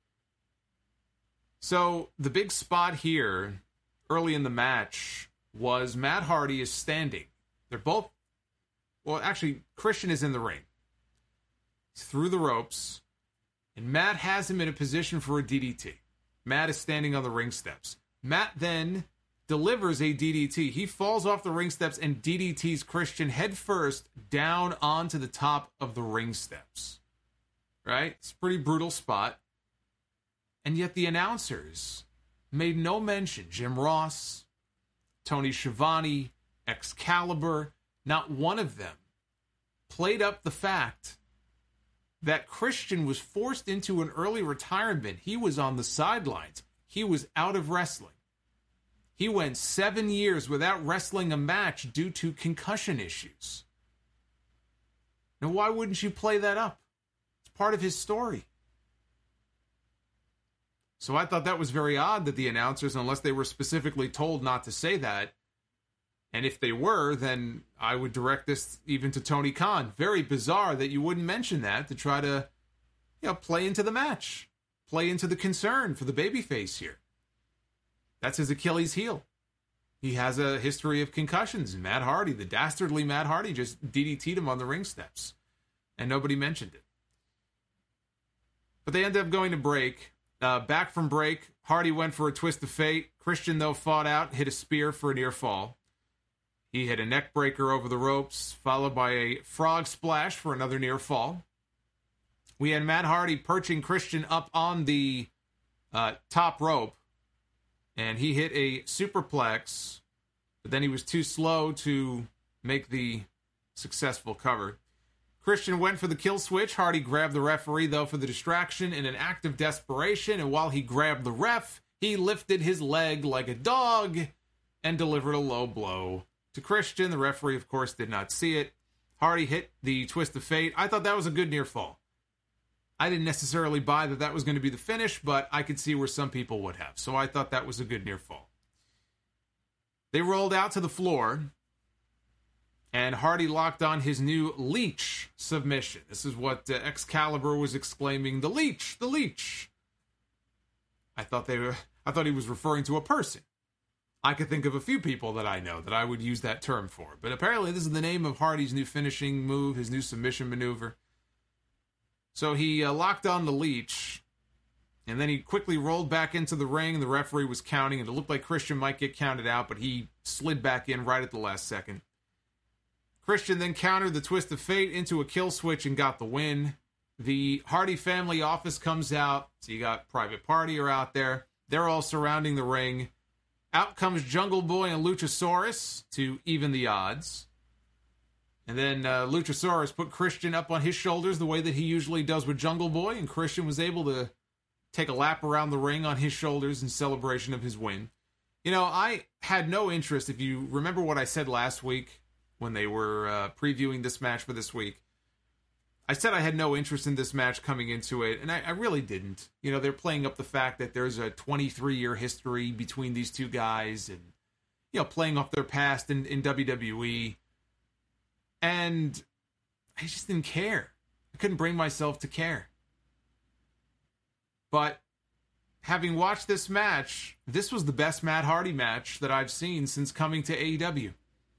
So the big spot here early in the match was Matt Hardy is standing. They're both, well, actually, Christian is in the ring. He's through the ropes, and Matt has him in a position for a DDT. Matt is standing on the ring steps. Matt then delivers a DDT. He falls off the ring steps and DDTs Christian head first down onto the top of the ring steps. Right? It's a pretty brutal spot. And yet the announcers made no mention. Jim Ross, Tony Schiavone, Excalibur, not one of them played up the fact that Christian was forced into an early retirement. He was on the sidelines. He was out of wrestling. He went 7 years without wrestling a match due to concussion issues. Now, why wouldn't you play that up? It's part of his story. So I thought that was very odd that the announcers, unless they were specifically told not to say that, and if they were, then I would direct this even to Tony Khan. Very bizarre that you wouldn't mention that to try to, play into the match, play into the concern for the babyface here. That's his Achilles heel. He has a history of concussions. And Matt Hardy, the dastardly Matt Hardy, just DDT'd him on the ring steps. And nobody mentioned it. But they ended up going to break. Back from break, Hardy went for a twist of fate. Christian, though, fought out, hit a spear for a near fall. He hit a neck breaker over the ropes, followed by a frog splash for another near fall. We had Matt Hardy perching Christian up on the top rope. And he hit a superplex, but then he was too slow to make the successful cover. Christian went for the kill switch. Hardy grabbed the referee, though, for the distraction in an act of desperation. And while he grabbed the ref, he lifted his leg like a dog and delivered a low blow to Christian. The referee, of course, did not see it. Hardy hit the twist of fate. I thought that was a good near fall. I didn't necessarily buy that that was going to be the finish, but I could see where some people would have. So I thought that was a good near fall. They rolled out to the floor, and Hardy locked on his new Leech submission. This is what Excalibur was exclaiming, "The Leech, the Leech." I thought he was referring to a person. I could think of a few people that I know that I would use that term for, but apparently this is the name of Hardy's new finishing move, his new submission maneuver. So he locked on the Leech, and then he quickly rolled back into the ring. The referee was counting, and it looked like Christian might get counted out, but he slid back in right at the last second. Christian then countered the twist of fate into a kill switch and got the win. The Hardy family office comes out, so you got Private Party are out there. They're all surrounding the ring. Out comes Jungle Boy and Luchasaurus to even the odds. And then Luchasaurus put Christian up on his shoulders the way that he usually does with Jungle Boy, and Christian was able to take a lap around the ring on his shoulders in celebration of his win. I had no interest, if you remember what I said last week when they were previewing this match for this week. I said I had no interest in this match coming into it, and I really didn't. You know, they're playing up the fact that there's a 23-year history between these two guys and, you know, playing off their past in WWE. And I just didn't care. I couldn't bring myself to care. But having watched this match, this was the best Matt Hardy match that I've seen since coming to AEW.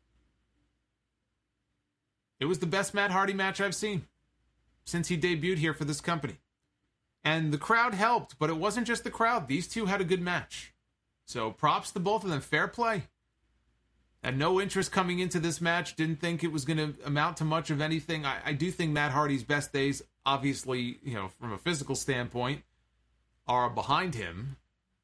It was the best Matt Hardy match I've seen since he debuted here for this company. And the crowd helped, but it wasn't just the crowd. These two had a good match. So props to both of them. Fair play. Had no interest coming into this match. Didn't think it was going to amount to much of anything. I do think Matt Hardy's best days, obviously, you know, from a physical standpoint, are behind him.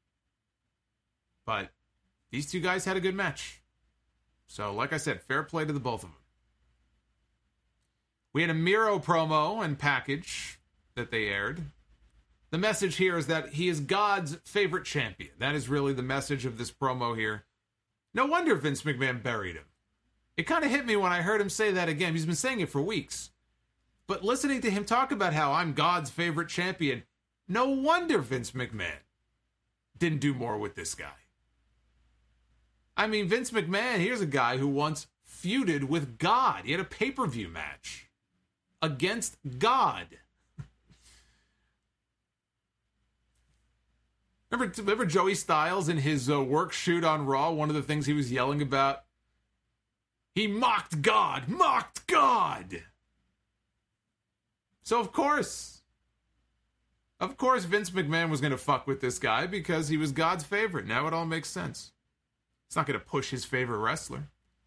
But these two guys had a good match. So, like I said, fair play to the both of them. We had a Miro promo and package that they aired. The message here is that he is God's favorite champion. That is really the message of this promo here. No wonder Vince McMahon buried him. It kind of hit me when I heard him say that again. He's been saying it for weeks. But listening to him talk about how I'm God's favorite champion, no wonder Vince McMahon didn't do more with this guy. I mean, Vince McMahon, here's a guy who once feuded with God. He had a pay-per-view match against God. Remember Joey Styles in his work shoot on Raw? One of the things he was yelling about? He mocked God! Mocked God! So of course Vince McMahon was going to fuck with this guy because he was God's favorite. Now it all makes sense. It's not going to push his favorite wrestler.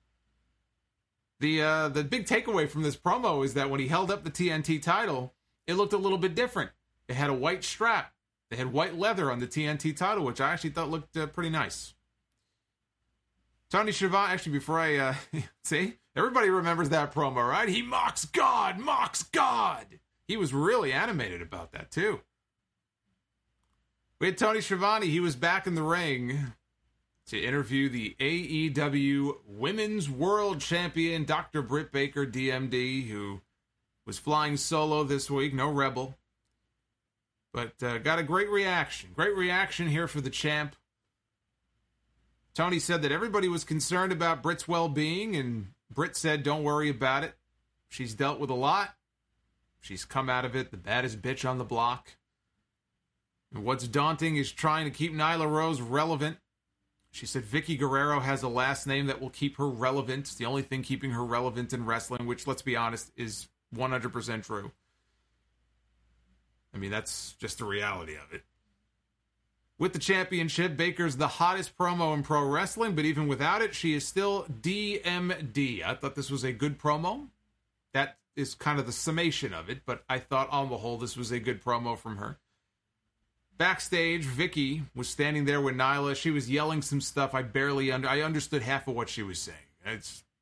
The big takeaway from this promo is that when he held up the TNT title, it looked a little bit different. It had a white strap. They had white leather on the TNT title, which I actually thought looked pretty nice. Tony Schiavone, actually, before I see, everybody remembers that promo, right? He mocks God, mocks God. He was really animated about that too. We had Tony Schiavone. He was back in the ring to interview the AEW Women's World Champion, Dr. Britt Baker, DMD, who was flying solo this week, no Rebel. But got a great reaction. Great reaction here for the champ. Tony said that everybody was concerned about Britt's well-being, and Britt said, don't worry about it. She's dealt with a lot. She's come out of it the baddest bitch on the block. And what's daunting is trying to keep Nyla Rose relevant. She said Vicky Guerrero has a last name that will keep her relevant. It's the only thing keeping her relevant in wrestling, which, let's be honest, is 100% true. I mean, that's just the reality of it. With the championship, Baker's the hottest promo in pro wrestling, but even without it, she is still DMD. I thought this was a good promo. That is kind of the summation of it, but I thought on the whole this was a good promo from her. Backstage, Vicky was standing there with Nyla. She was yelling some stuff. I understood half of what she was saying.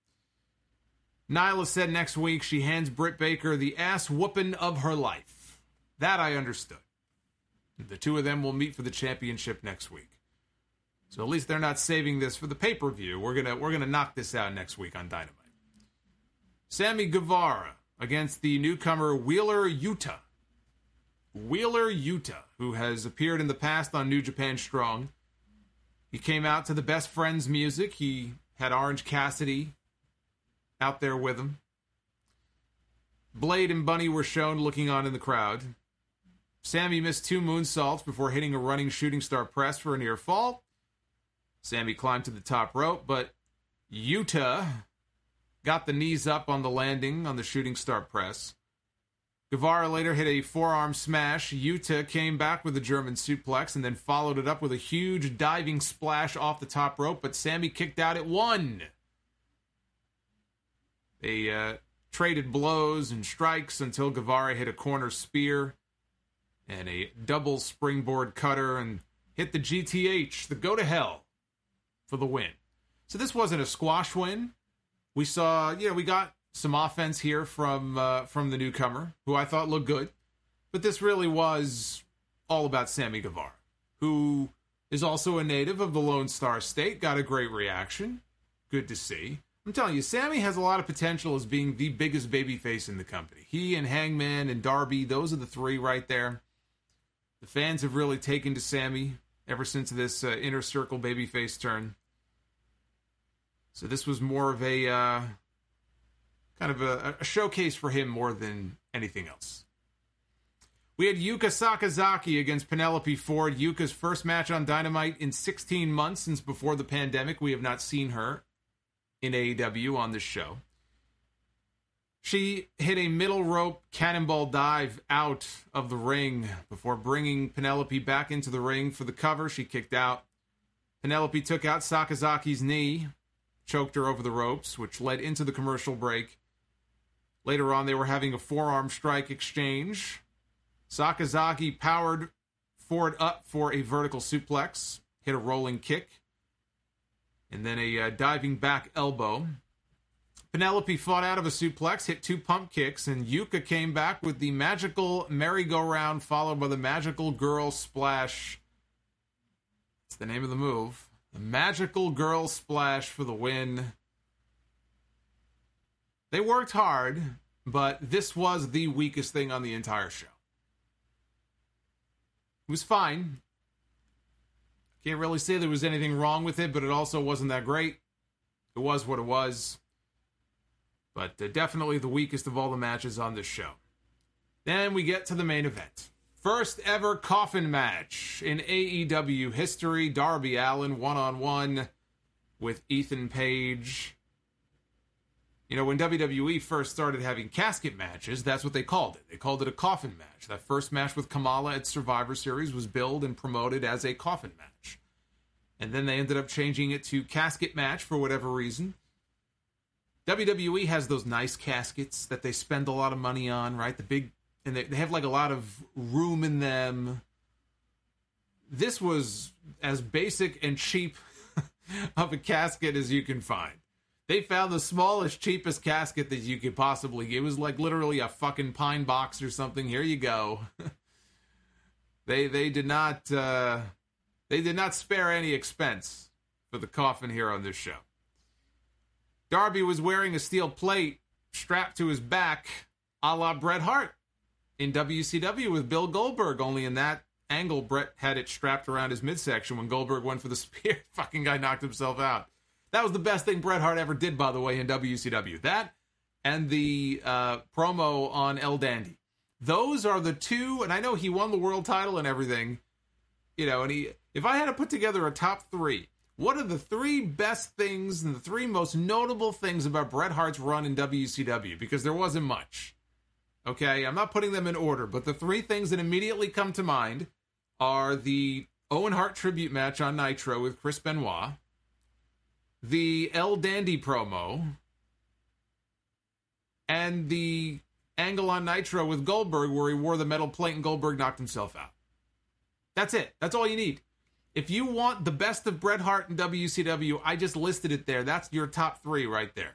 Nyla said next week she hands Britt Baker the ass whooping of her life. That I understood. The two of them will meet for the championship next week. So at least they're not saving this for the pay-per-view. We're gonna knock this out next week on Dynamite. Sammy Guevara against the newcomer Wheeler Yuta. Wheeler Yuta, who has appeared in the past on New Japan Strong. He came out to the Best Friends music. He had Orange Cassidy out there with him. Blade and Bunny were shown looking on in the crowd. Sammy missed 2 moonsaults before hitting a running shooting star press for a near fall. Sammy climbed to the top rope, but Yuta got the knees up on the landing on the shooting star press. Guevara later hit a forearm smash. Yuta came back with a German suplex and then followed it up with a huge diving splash off the top rope, but Sammy kicked out at 1. They traded blows and strikes until Guevara hit a corner spear and a double springboard cutter and hit the GTH, the go to hell, for the win. So this wasn't a squash win. We saw, we got some offense here from the newcomer, who I thought looked good. But this really was all about Sammy Guevara, who is also a native of the Lone Star State. Got a great reaction. Good to see. I'm telling you, Sammy has a lot of potential as being the biggest babyface in the company. He and Hangman and Darby, those are the three right there. The fans have really taken to Sammy ever since this Inner Circle babyface turn. So this was more of a kind of a showcase for him more than anything else. We had Yuka Sakazaki against Penelope Ford. Yuka's first match on Dynamite in 16 months since before the pandemic. We have not seen her in AEW on this show. She hit a middle rope cannonball dive out of the ring before bringing Penelope back into the ring for the cover. She kicked out. Penelope took out Sakazaki's knee, choked her over the ropes, which led into the commercial break. Later on, they were having a forearm strike exchange. Sakazaki powered Ford up for a vertical suplex, hit a rolling kick, and then a diving back elbow. Penelope fought out of a suplex, hit 2 pump kicks, and Yuka came back with the magical merry-go-round followed by the magical girl splash. It's the name of the move. The magical girl splash for the win. They worked hard, but this was the weakest thing on the entire show. It was fine. Can't really say there was anything wrong with it, but it also wasn't that great. It was what it was. But definitely the weakest of all the matches on this show. Then we get to the main event. First ever coffin match in AEW history. Darby Allin one-on-one with Ethan Page. You know, when WWE first started having casket matches, that's what they called it. They called it a coffin match. That first match with Kamala at Survivor Series was billed and promoted as a coffin match. And then they ended up changing it to casket match for whatever reason. WWE has those nice caskets that they spend a lot of money on, right? The big, and they have like a lot of room in them. This was as basic and cheap of a casket as you can find. They found the smallest, cheapest casket that you could possibly get. It was like literally a fucking pine box or something. Here you go. They did not spare any expense for the coffin here on this show. Darby was wearing a steel plate strapped to his back, a la Bret Hart in WCW with Bill Goldberg. Only in that angle, Bret had it strapped around his midsection. When Goldberg went for the spear, fucking guy knocked himself out. That was the best thing Bret Hart ever did, by the way, in WCW. That and the promo on El Dandy. Those are the two, and I know he won the world title and everything, you know, and if I had to put together a top 3, what are the 3 best things and the 3 most notable things about Bret Hart's run in WCW? Because there wasn't much. Okay, I'm not putting them in order, but the 3 things that immediately come to mind are the Owen Hart tribute match on Nitro with Chris Benoit, the El Dandy promo, and the angle on Nitro with Goldberg where he wore the metal plate and Goldberg knocked himself out. That's it. That's all you need. If you want the best of Bret Hart in WCW, I just listed it there. That's your top 3 right there.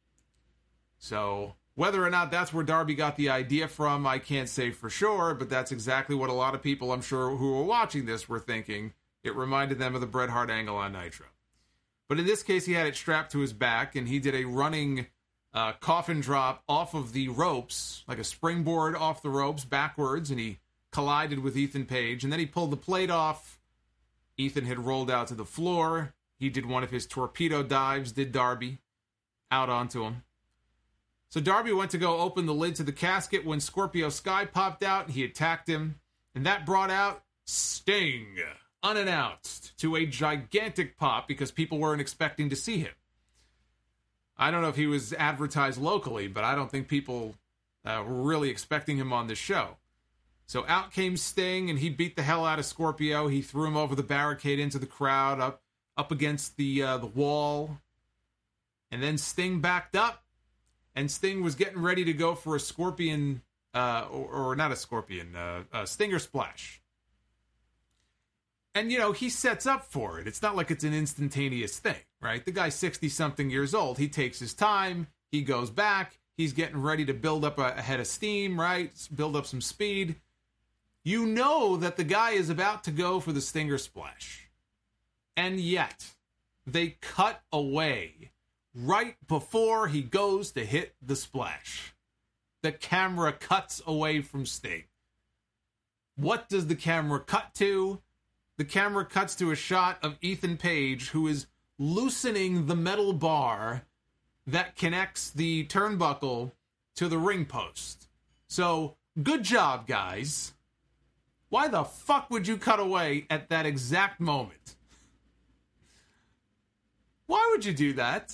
So whether or not that's where Darby got the idea from, I can't say for sure, but that's exactly what a lot of people, I'm sure, who were watching this were thinking. It reminded them of the Bret Hart angle on Nitro. But in this case, he had it strapped to his back, and he did a running coffin drop off of the ropes, like a springboard off the ropes backwards, and he collided with Ethan Page, and then he pulled the plate off. Ethan had rolled out to the floor. He did one of his torpedo dives, did Darby, out onto him. So Darby went to go open the lid to the casket when Scorpio Sky popped out, and he attacked him, and that brought out Sting, unannounced, to a gigantic pop because people weren't expecting to see him. I don't know if he was advertised locally, but I don't think people were really expecting him on the show. So out came Sting, and he beat the hell out of Scorpio. He threw him over the barricade into the crowd, up against the wall. And then Sting backed up, and Sting was getting ready to go for a scorpion, or not a scorpion, a stinger splash. And, you know, he sets up for it. It's not like it's an instantaneous thing, right? The guy's 60-something years old. He takes his time. He goes back. He's getting ready to build up a head of steam, right? Build up some speed. You know that the guy is about to go for the stinger splash. And yet, they cut away right before he goes to hit the splash, the camera cuts away from Sting. What does the camera cut to? The camera cuts to a shot of Ethan Page, who is loosening the metal bar that connects the turnbuckle to the ring post. So, good job, guys. Why the fuck would you cut away at that exact moment? Why would you do that?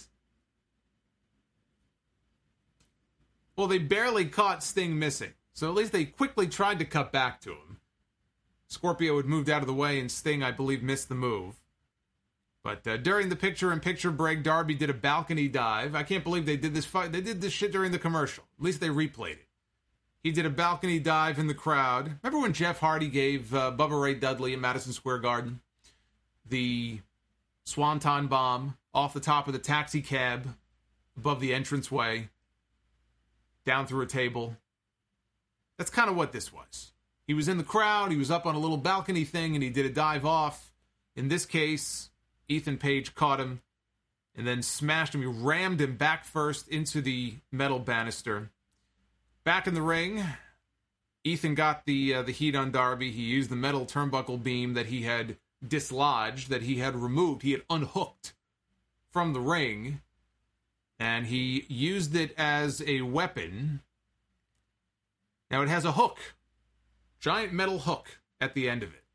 Well, they barely caught Sting missing, so at least they quickly tried to cut back to him. Scorpio had moved out of the way, and Sting, I believe, missed the move. But during the picture-in-picture break, Darby did a balcony dive. I can't believe they did this. They did this shit during the commercial. At least they replayed it. He did a balcony dive in the crowd. Remember when Jeff Hardy gave Bubba Ray Dudley in Madison Square Garden the Swanton bomb off the top of the taxi cab above the entranceway, down through a table? That's kind of what this was. He was in the crowd, he was up on a little balcony thing, and he did a dive off. In this case, Ethan Page caught him and then smashed him. He rammed him back first into the metal banister. Back in the ring, Ethan got the heat on Darby. He used the metal turnbuckle beam that he had dislodged, that he had removed. He had unhooked from the ring, and he used it as a weapon. Now it has a hook. Giant metal hook at the end of it.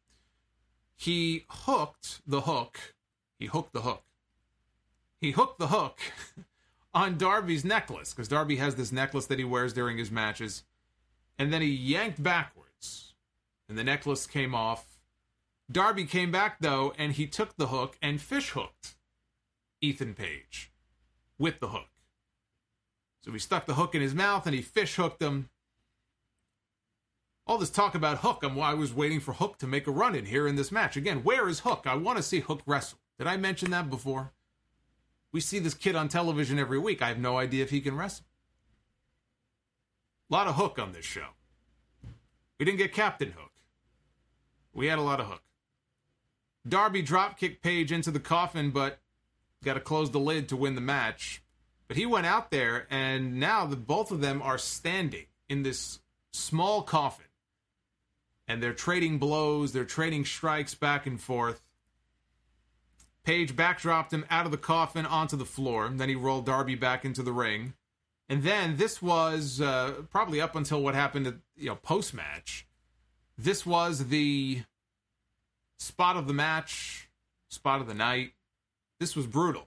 He hooked the hook. He hooked the hook. He hooked the hook on Darby's necklace, because Darby has this necklace that he wears during his matches. And then he yanked backwards, and the necklace came off. Darby came back, though, and he took the hook and fish hooked Ethan Page with the hook. So he stuck the hook in his mouth, and he fish hooked him. All this talk about Hook, I was waiting for Hook to make a run in here in this match. Again, where is Hook? I want to see Hook wrestle. Did I mention that before? We see this kid on television every week. I have no idea if he can wrestle. A lot of Hook on this show. We didn't get Captain Hook. We had a lot of Hook. Darby dropkicked Page into the coffin, but got to close the lid to win the match. But he went out there, and now both of them are standing in this small coffin. And they're trading blows, they're trading strikes back and forth. Page backdropped him out of the coffin onto the floor, and then he rolled Darby back into the ring. And then this was probably up until what happened at, post-match. This was the spot of the match, spot of the night. This was brutal.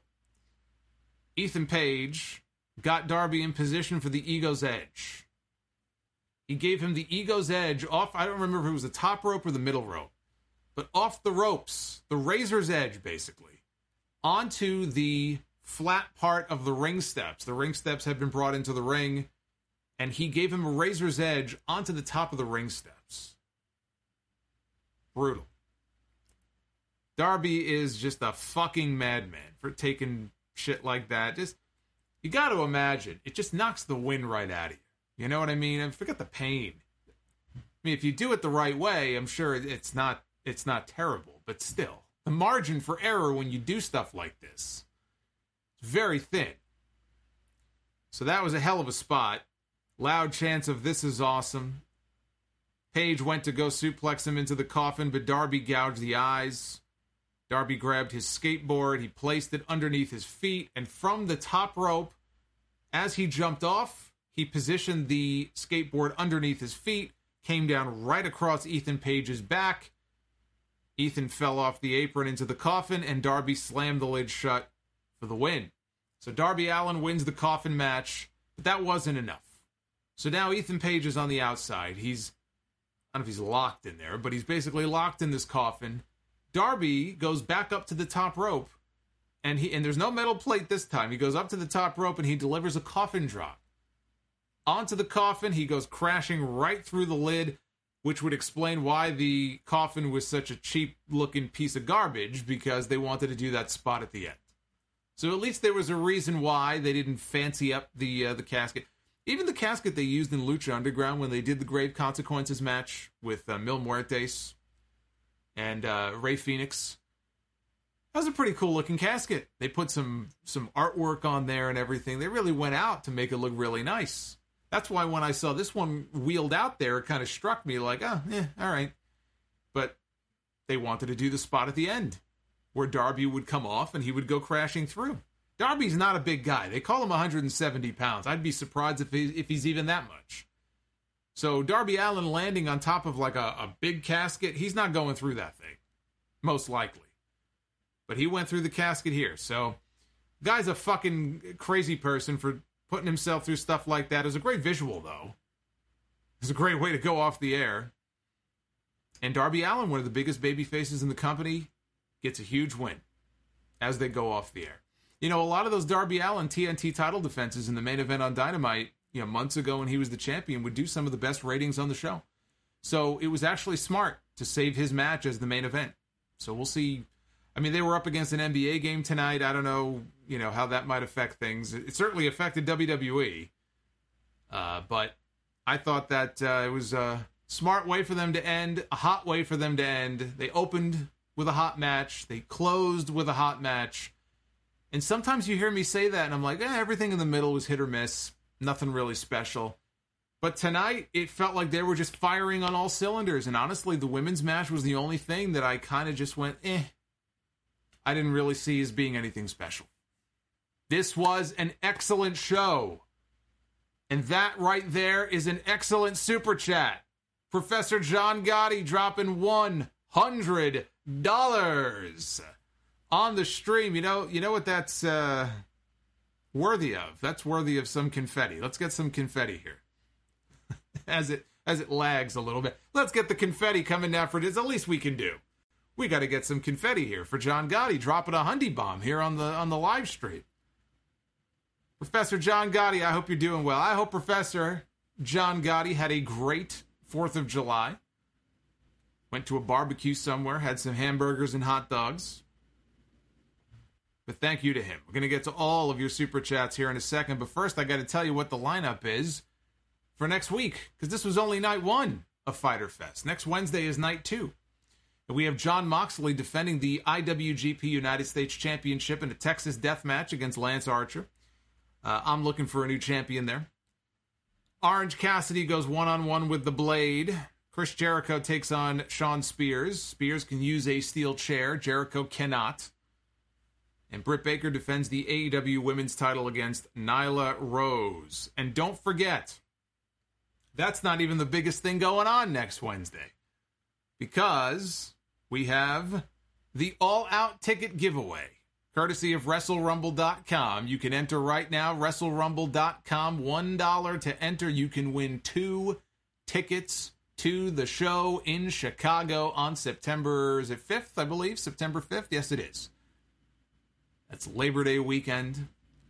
Ethan Page got Darby in position for the Ego's Edge. He gave him the Ego's Edge off, I don't remember if it was the top rope or the middle rope, but off the ropes, the Razor's Edge, basically, onto the flat part of the ring steps. The ring steps had been brought into the ring, and he gave him a Razor's Edge onto the top of the ring steps. Brutal. Darby is just a fucking madman for taking shit like that. You got to imagine, it just knocks the wind right out of you. You know what I mean? And forget the pain. I mean, if you do it the right way, I'm sure it's not terrible, but still, the margin for error when you do stuff like this is very thin. So that was a hell of a spot. Loud chants of "This is awesome." Page went to go suplex him into the coffin, but Darby gouged the eyes. Darby grabbed his skateboard, he placed it underneath his feet, and from the top rope, as he jumped off, he positioned the skateboard underneath his feet, came down right across Ethan Page's back. Ethan fell off the apron into the coffin, and Darby slammed the lid shut for the win. So Darby Allin wins the coffin match, but that wasn't enough. So now Ethan Page is on the outside. I don't know if he's locked in there, but he's basically locked in this coffin. Darby goes back up to the top rope, and there's no metal plate this time. He goes up to the top rope, and he delivers a coffin drop. Onto the coffin, he goes crashing right through the lid, which would explain why the coffin was such a cheap-looking piece of garbage, because they wanted to do that spot at the end. So at least there was a reason why they didn't fancy up the casket. Even the casket they used in Lucha Underground when they did the Grave Consequences match with Mil Muertes and Rey Fenix. That was a pretty cool looking casket. They put some artwork on there and everything. They really went out to make it look really nice. That's why when I saw this one wheeled out there, it kind of struck me like, all right. But they wanted to do the spot at the end where Darby would come off and he would go crashing through. Darby's not a big guy. They call him 170 pounds. I'd be surprised if he's even that much. So Darby Allin landing on top of like a big casket, he's not going through that thing, most likely. But he went through the casket here. So guy's a fucking crazy person for putting himself through stuff like that. It was a great visual, though. It's a great way to go off the air. And Darby Allin, one of the biggest baby faces in the company, gets a huge win as they go off the air. You know, a lot of those Darby Allin TNT title defenses in the main event on Dynamite, months ago when he was the champion, would do some of the best ratings on the show. So it was actually smart to save his match as the main event. So we'll see. I mean, they were up against an NBA game tonight. I don't know, how that might affect things. It certainly affected WWE. But I thought that it was a smart way for them to end, a hot way for them to end. They opened with a hot match. They closed with a hot match. And sometimes you hear me say that, and I'm like, everything in the middle was hit or miss. Nothing really special. But tonight, it felt like they were just firing on all cylinders. And honestly, the women's match was the only thing that I kind of just went, I didn't really see as being anything special. This was an excellent show. And that right there is an excellent super chat. Professor John Gotti dropping $100 on the stream. You know what that's worthy of? That's worthy of some confetti. Let's get some confetti here. as it lags a little bit. Let's get the confetti coming down for this. The least we can do. We got to get some confetti here for John Gotti dropping a hundy bomb here on the live stream. Professor John Gotti, I hope you're doing well. I hope Professor John Gotti had a great 4th of July. Went to a barbecue somewhere, had some hamburgers and hot dogs. But thank you to him. We're going to get to all of your super chats here in a second. But first, I got to tell you what the lineup is for next week, because this was only night 1 of Fyter Fest. Next Wednesday is night 2. And we have Jon Moxley defending the IWGP United States Championship in a Texas death match against Lance Archer. I'm looking for a new champion there. Orange Cassidy goes one-on-one with The Blade. Chris Jericho takes on Shawn Spears. Spears can use a steel chair. Jericho cannot. And Britt Baker defends the AEW Women's title against Nyla Rose. And don't forget, that's not even the biggest thing going on next Wednesday. Because we have the all-out ticket giveaway, courtesy of WrestleRumble.com. You can enter right now, WrestleRumble.com, $1 to enter. You can win 2 tickets to the show in Chicago on September, is it 5th, I believe? September 5th? Yes, it is. That's Labor Day weekend.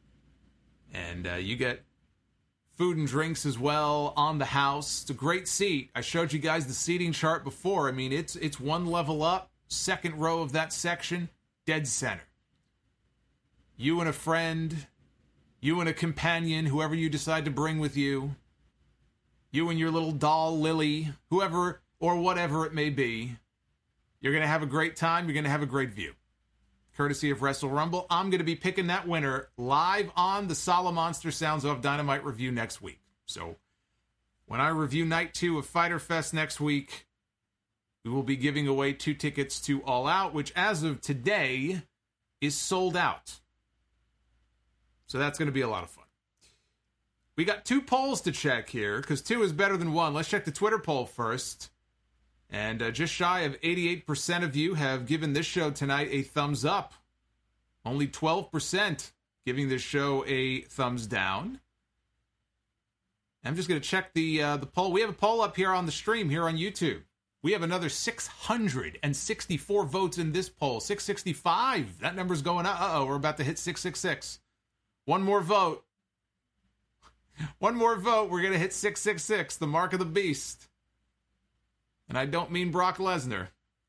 And you get food and drinks as well on the house. It's a great seat. I showed you guys the seating chart before. I mean, it's one level up, second row of that section, dead center. You and a friend, you and a companion, whoever you decide to bring with you, you and your little doll Lily, whoever or whatever it may be, you're going to have a great time. You're going to have a great view. Courtesy of Wrestle Rumble. I'm going to be picking that winner live on the Sala Monster Sounds of Dynamite review next week. So when I review night 2 of Fyter Fest next week, we will be giving away 2 tickets to All Out, which as of today is sold out. So that's going to be a lot of fun. We got 2 polls to check here, because 2 is better than 1. Let's check the Twitter poll first. And just shy of 88% of you have given this show tonight a thumbs up. Only 12% giving this show a thumbs down. I'm just going to check the poll. We have a poll up here on the stream here on YouTube. We have another 664 votes in this poll. 665. That number's going up. Uh-oh, we're about to hit 666. One more vote. One more vote. We're going to hit 666, the mark of the beast. And I don't mean Brock Lesnar.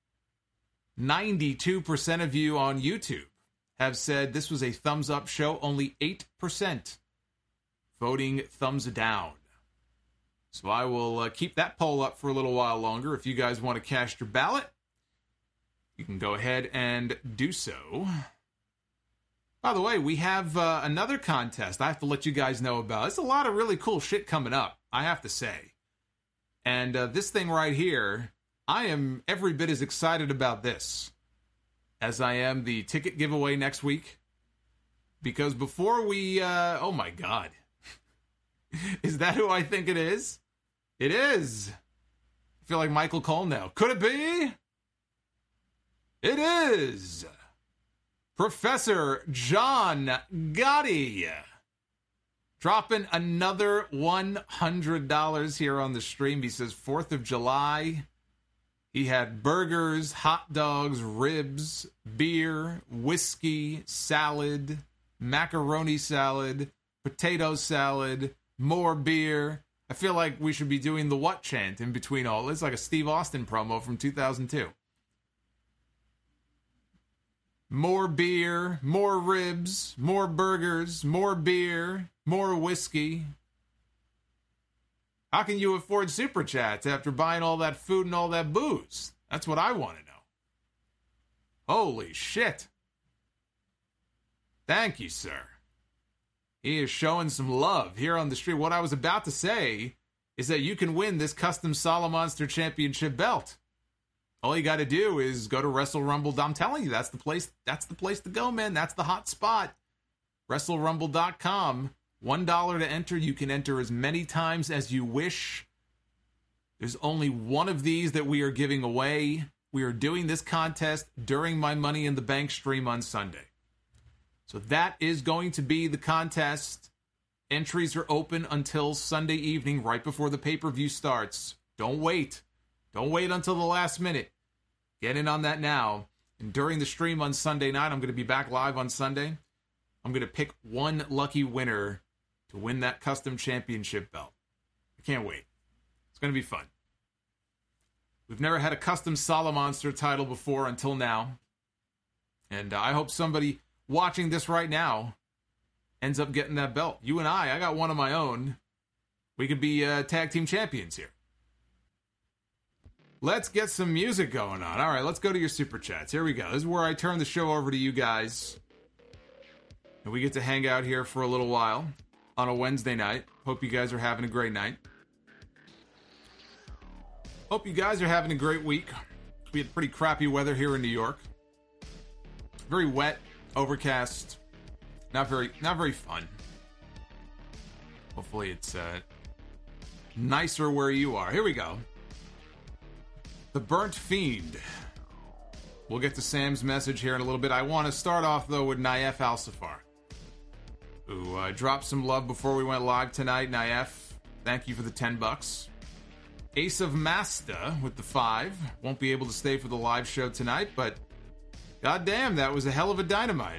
92% of you on YouTube have said this was a thumbs up show. Only 8% voting thumbs down. So I will keep that poll up for a little while longer if you guys want to cast your ballot. you can go ahead and do so. By the way, we have another contest I have to let you guys know about. There's a lot of really cool shit coming up, I have to say. And this thing right here, I am every bit as excited about this as I am the ticket giveaway next week. Because before we, oh my God. Is that who I think it is? It is. I feel like Michael Cole now. Could it be? It is Professor John Gotti dropping another $100 here on the stream. He says 4th of July. He had burgers, hot dogs, ribs, beer, whiskey, salad, macaroni salad, potato salad, more beer. I feel like we should be doing the what chant in between all. It's like a Steve Austin promo from 2002. More beer, more ribs, more burgers, more beer, more whiskey. How can you afford Super Chats after buying all that food and all that booze? That's what I want to know. Holy shit. Thank you, sir. He is showing some love here on the street. What I was about to say is that you can win this custom Solomonster Championship belt. All you got to do is go to WrestleRumble. I'm telling you, that's the place to go, man. That's the hot spot. WrestleRumble.com. $1 to enter. You can enter as many times as you wish. There's only one of these that we are giving away. We are doing this contest during my Money in the Bank stream on Sunday. So that is going to be the contest. Entries are open until Sunday evening, right before the pay-per-view starts. Don't wait. Don't wait until the last minute. Get in on that now. And during the stream on Sunday night, I'm going to be back live on Sunday. I'm going to pick one lucky winner to win that custom championship belt. I can't wait. It's going to be fun. We've never had a custom Solomonster title before until now. And I hope somebody watching this right now ends up getting that belt. You and I got one of my own. We could be tag team champions here. Let's get some music going on. All right, let's go to your Super Chats. Here we go. This is where I turn the show over to you guys. And we get to hang out here for a little while on a Wednesday night. Hope you guys are having a great night. Hope you guys are having a great week. We had pretty crappy weather here in New York. Very wet, overcast. Not very fun. Hopefully it's nicer where you are. Here we go. The Burnt Fiend. We'll get to Sam's message here in a little bit. I want to start off, though, with Naif Al-Safar, who dropped some love before we went live tonight. Naif, thank you for the $10. Ace of Masta with the 5. Won't be able to stay for the live show tonight, but goddamn, that was a hell of a Dynamite.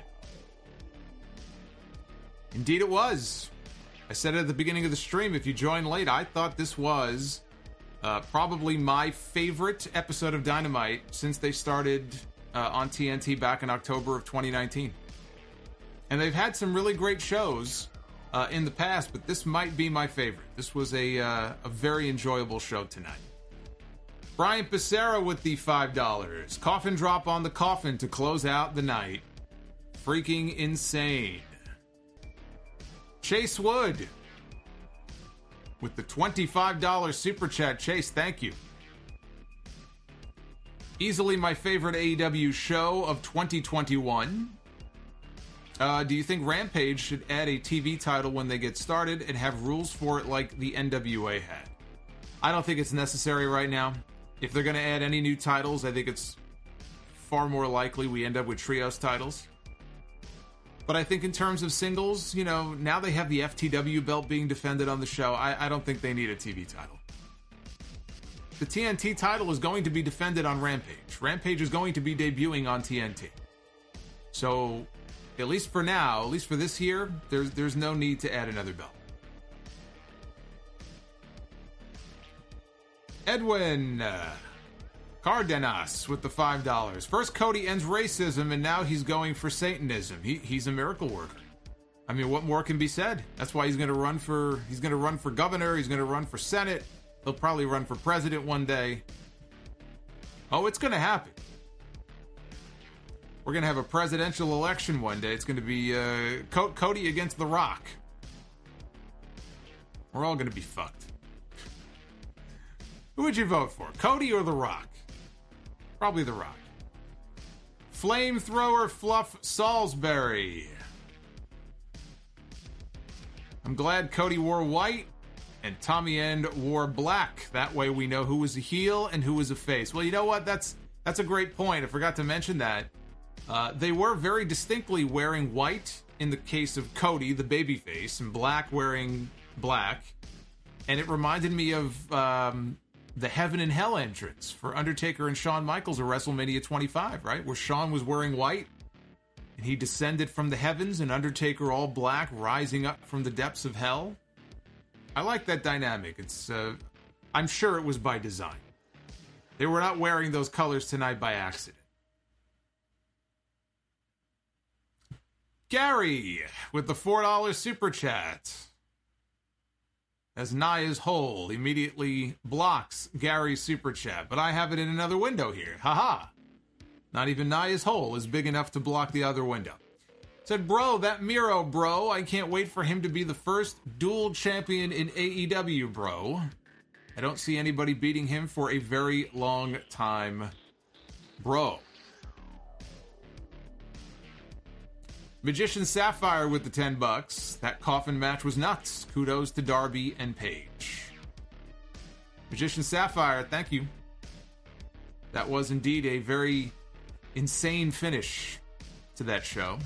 Indeed it was. I said it at the beginning of the stream, if you joined late, I thought this was probably my favorite episode of Dynamite since they started on TNT back in October of 2019. And they've had some really great shows in the past, but this might be my favorite. This was a very enjoyable show tonight. Brian Pissarro with the $5. Coffin drop on the coffin to close out the night. Freaking insane. Chase Wood with the $25 Super Chat. Chase, thank you. Easily my favorite AEW show of 2021. Do you think Rampage should add a TV title when they get started and have rules for it like the NWA had? I don't think it's necessary right now. If they're going to add any new titles, I think it's far more likely we end up with trios titles. But I think in terms of singles, you know, now they have the FTW belt being defended on the show. I don't think they need a TV title. The TNT title is going to be defended on Rampage. Rampage is going to be debuting on TNT. So, at least for now, at least for this year, there's no need to add another belt. Edwin Cardenas with the $5. First Cody ends racism, and now he's going for Satanism. He's a miracle worker. I mean, what more can be said? That's why he's going to run for governor. He's going to run for Senate. He'll probably run for president one day. Oh, it's going to happen. We're going to have a presidential election one day. It's going to be Cody against The Rock. We're all going to be fucked. Who would you vote for, Cody or The Rock? Probably The Rock. Flamethrower Fluff Salisbury. I'm glad Cody wore white and Tommy End wore black. That way we know who was a heel and who was a face. Well, you know what? That's a great point. I forgot to mention that. They were very distinctly wearing white in the case of Cody, the babyface, and black wearing black. And it reminded me of the Heaven and Hell entrance for Undertaker and Shawn Michaels at WrestleMania 25, right? Where Shawn was wearing white and he descended from the heavens and Undertaker all black rising up from the depths of hell. I like that dynamic. It's I'm sure it was by design. They were not wearing those colors tonight by accident. Gary with the $4 super chat. As Naya's hole immediately blocks Gary's super chat, but I have it in another window here. Haha. Not even Naya's hole is big enough to block the other window. Said, bro, that Miro, bro. I can't wait for him to be the first dual champion in AEW, bro. I don't see anybody beating him for a very long time, bro. Magician Sapphire with the $10. That coffin match was nuts. Kudos to Darby and Paige. Magician Sapphire, thank you. That was indeed a very insane finish to that show.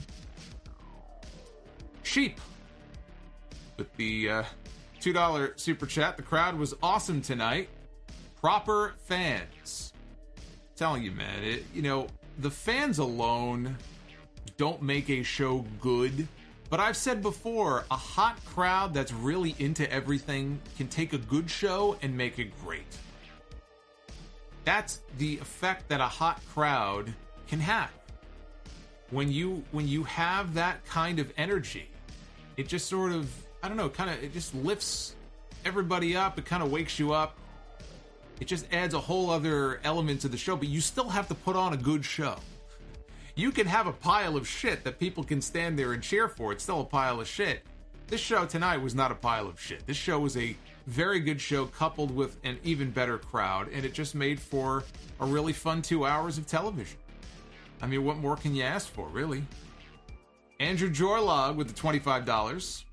Sheep with the $2 super chat. The crowd was awesome tonight. Proper fans. I'm telling you, man, the fans alone don't make a show good. But I've said before, a hot crowd that's really into everything can take a good show and make it great. That's the effect that a hot crowd can have. When you have that kind of energy, it just sort of, I don't know, it just lifts everybody up. It kind of wakes you up. It just adds a whole other element to the show, but you still have to put on a good show. You can have a pile of shit that people can stand there and cheer for. It's still a pile of shit. This show tonight was not a pile of shit. This show was a very good show coupled with an even better crowd, and it just made for a really fun 2 hours of television. I mean, what more can you ask for, really? Andrew Jorlog with the $25.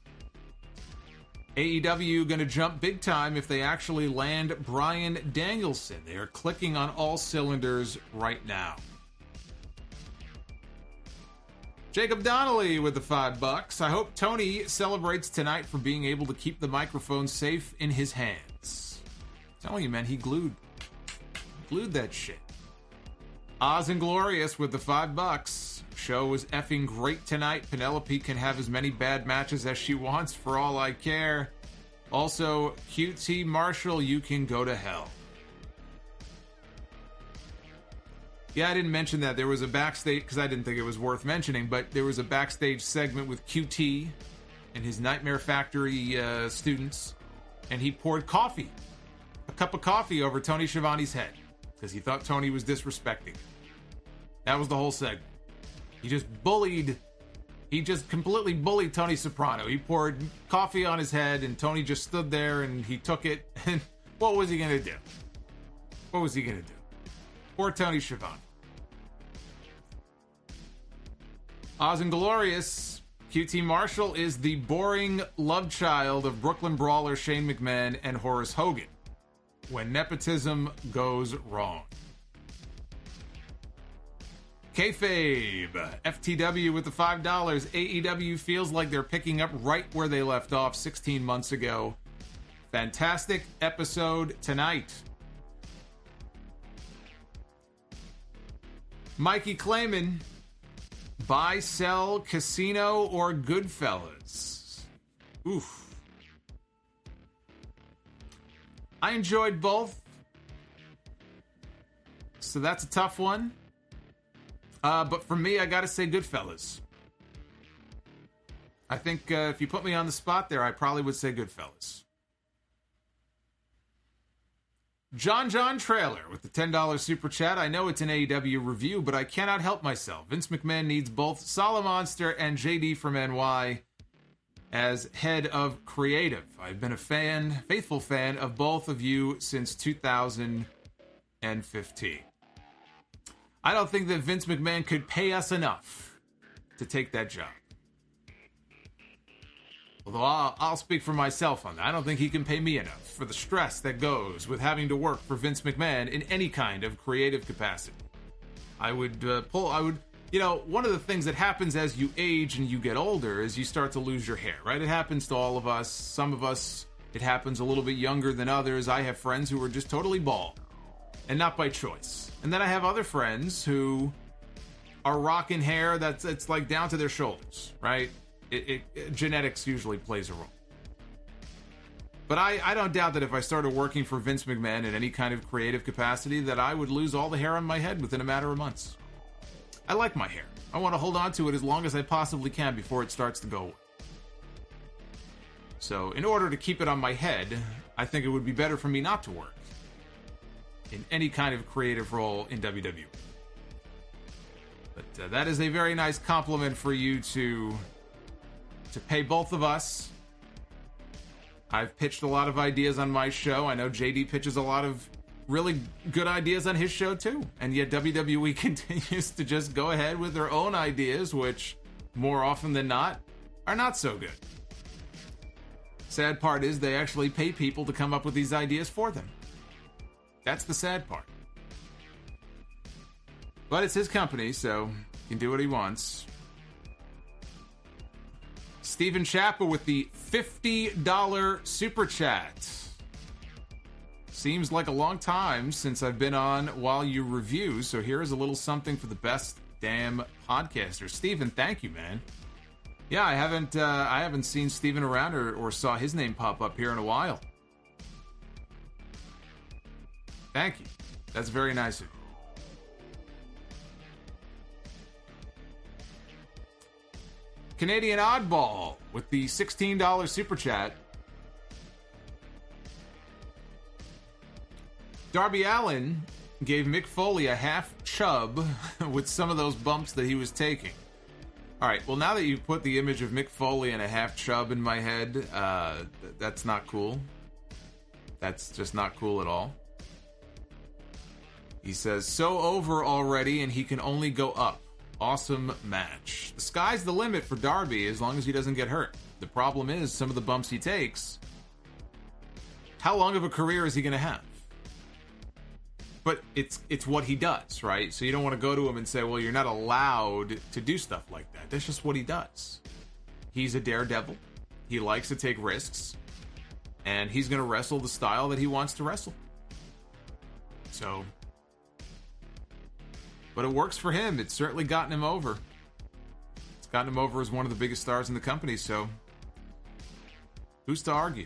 AEW gonna jump big time if they actually land Bryan Danielson. They are clicking on all cylinders right now. Jacob Donnelly with the $5. I hope Tony celebrates tonight for being able to keep the microphone safe in his hands. I'm telling you, man, he glued that shit. Oz and Glorious with the $5. Show was effing great tonight. Penelope can have as many bad matches as she wants for all I care. Also, QT Marshall, you can go to hell. Yeah, I didn't mention that. There was a backstage, because I didn't think it was worth mentioning, but there was a backstage segment with QT and his Nightmare Factory students, and he poured a cup of coffee over Tony Schiavone's head, because he thought Tony was disrespecting him. That was the whole segment. He just completely bullied Tony Soprano. He poured coffee on his head, and Tony just stood there, and he took it, and what was he going to do? What was he going to do? Poor Tony Schiavone. Oz and Glorious. QT Marshall is the boring love child of Brooklyn Brawler Shane McMahon and Horace Hogan. When nepotism goes wrong. Kayfabe. FTW with the $5. AEW feels like they're picking up right where they left off 16 months ago. Fantastic episode tonight. Mikey Clayman, buy, sell, Casino, or Goodfellas? Oof. I enjoyed both. So that's a tough one. But for me, I gotta say Goodfellas. I think if you put me on the spot there, I probably would say Goodfellas. John Trailer with the $10 super chat. I know it's an AEW review, but I cannot help myself. Vince McMahon needs both Salamonster and JD from NY as head of creative. I've been a faithful fan of both of you since 2015. I don't think that Vince McMahon could pay us enough to take that job. Although I'll speak for myself on that. I don't think he can pay me enough for the stress that goes with having to work for Vince McMahon in any kind of creative capacity. one of the things that happens as you age and you get older is you start to lose your hair, right? It happens to all of us. Some of us, it happens a little bit younger than others. I have friends who are just totally bald, and not by choice. And then I have other friends who are rocking hair it's like down to their shoulders, right? Genetics usually plays a role. But I don't doubt that if I started working for Vince McMahon in any kind of creative capacity, that I would lose all the hair on my head within a matter of months. I like my hair. I want to hold on to it as long as I possibly can before it starts to go away. So, in order to keep it on my head, I think it would be better for me not to work in any kind of creative role in WWE. But that is a very nice compliment for you to pay both of us. I've pitched a lot of ideas on my show. I know JD pitches a lot of really good ideas on his show too. And yet WWE continues to just go ahead with their own ideas, which more often than not are not so good. Sad part is they actually pay people to come up with these ideas for them. That's the sad part. But it's his company, so he can do what he wants. Stephen Chappa with the $50 super chat. Seems like a long time since I've been on While You Review, so here's a little something for the best damn podcaster. Stephen, thank you, man. Yeah, I haven't seen Stephen around or saw his name pop up here in a while. Thank you. That's very nice of you. Canadian Oddball with the $16 super chat. Darby Allin gave Mick Foley a half chub with some of those bumps that he was taking. All right, well, now that you've put the image of Mick Foley and a half chub in my head, that's not cool. That's just not cool at all. He says, so over already, and he can only go up. Awesome match. The sky's the limit for Darby as long as he doesn't get hurt. The problem is some of the bumps he takes. How long of a career is he going to have? But it's what he does, right? So you don't want to go to him and say, well, you're not allowed to do stuff like that. That's just what he does. He's a daredevil. He likes to take risks. And he's going to wrestle the style that he wants to wrestle. So... but it works for him. It's certainly gotten him over. It's gotten him over as one of the biggest stars in the company, so who's to argue?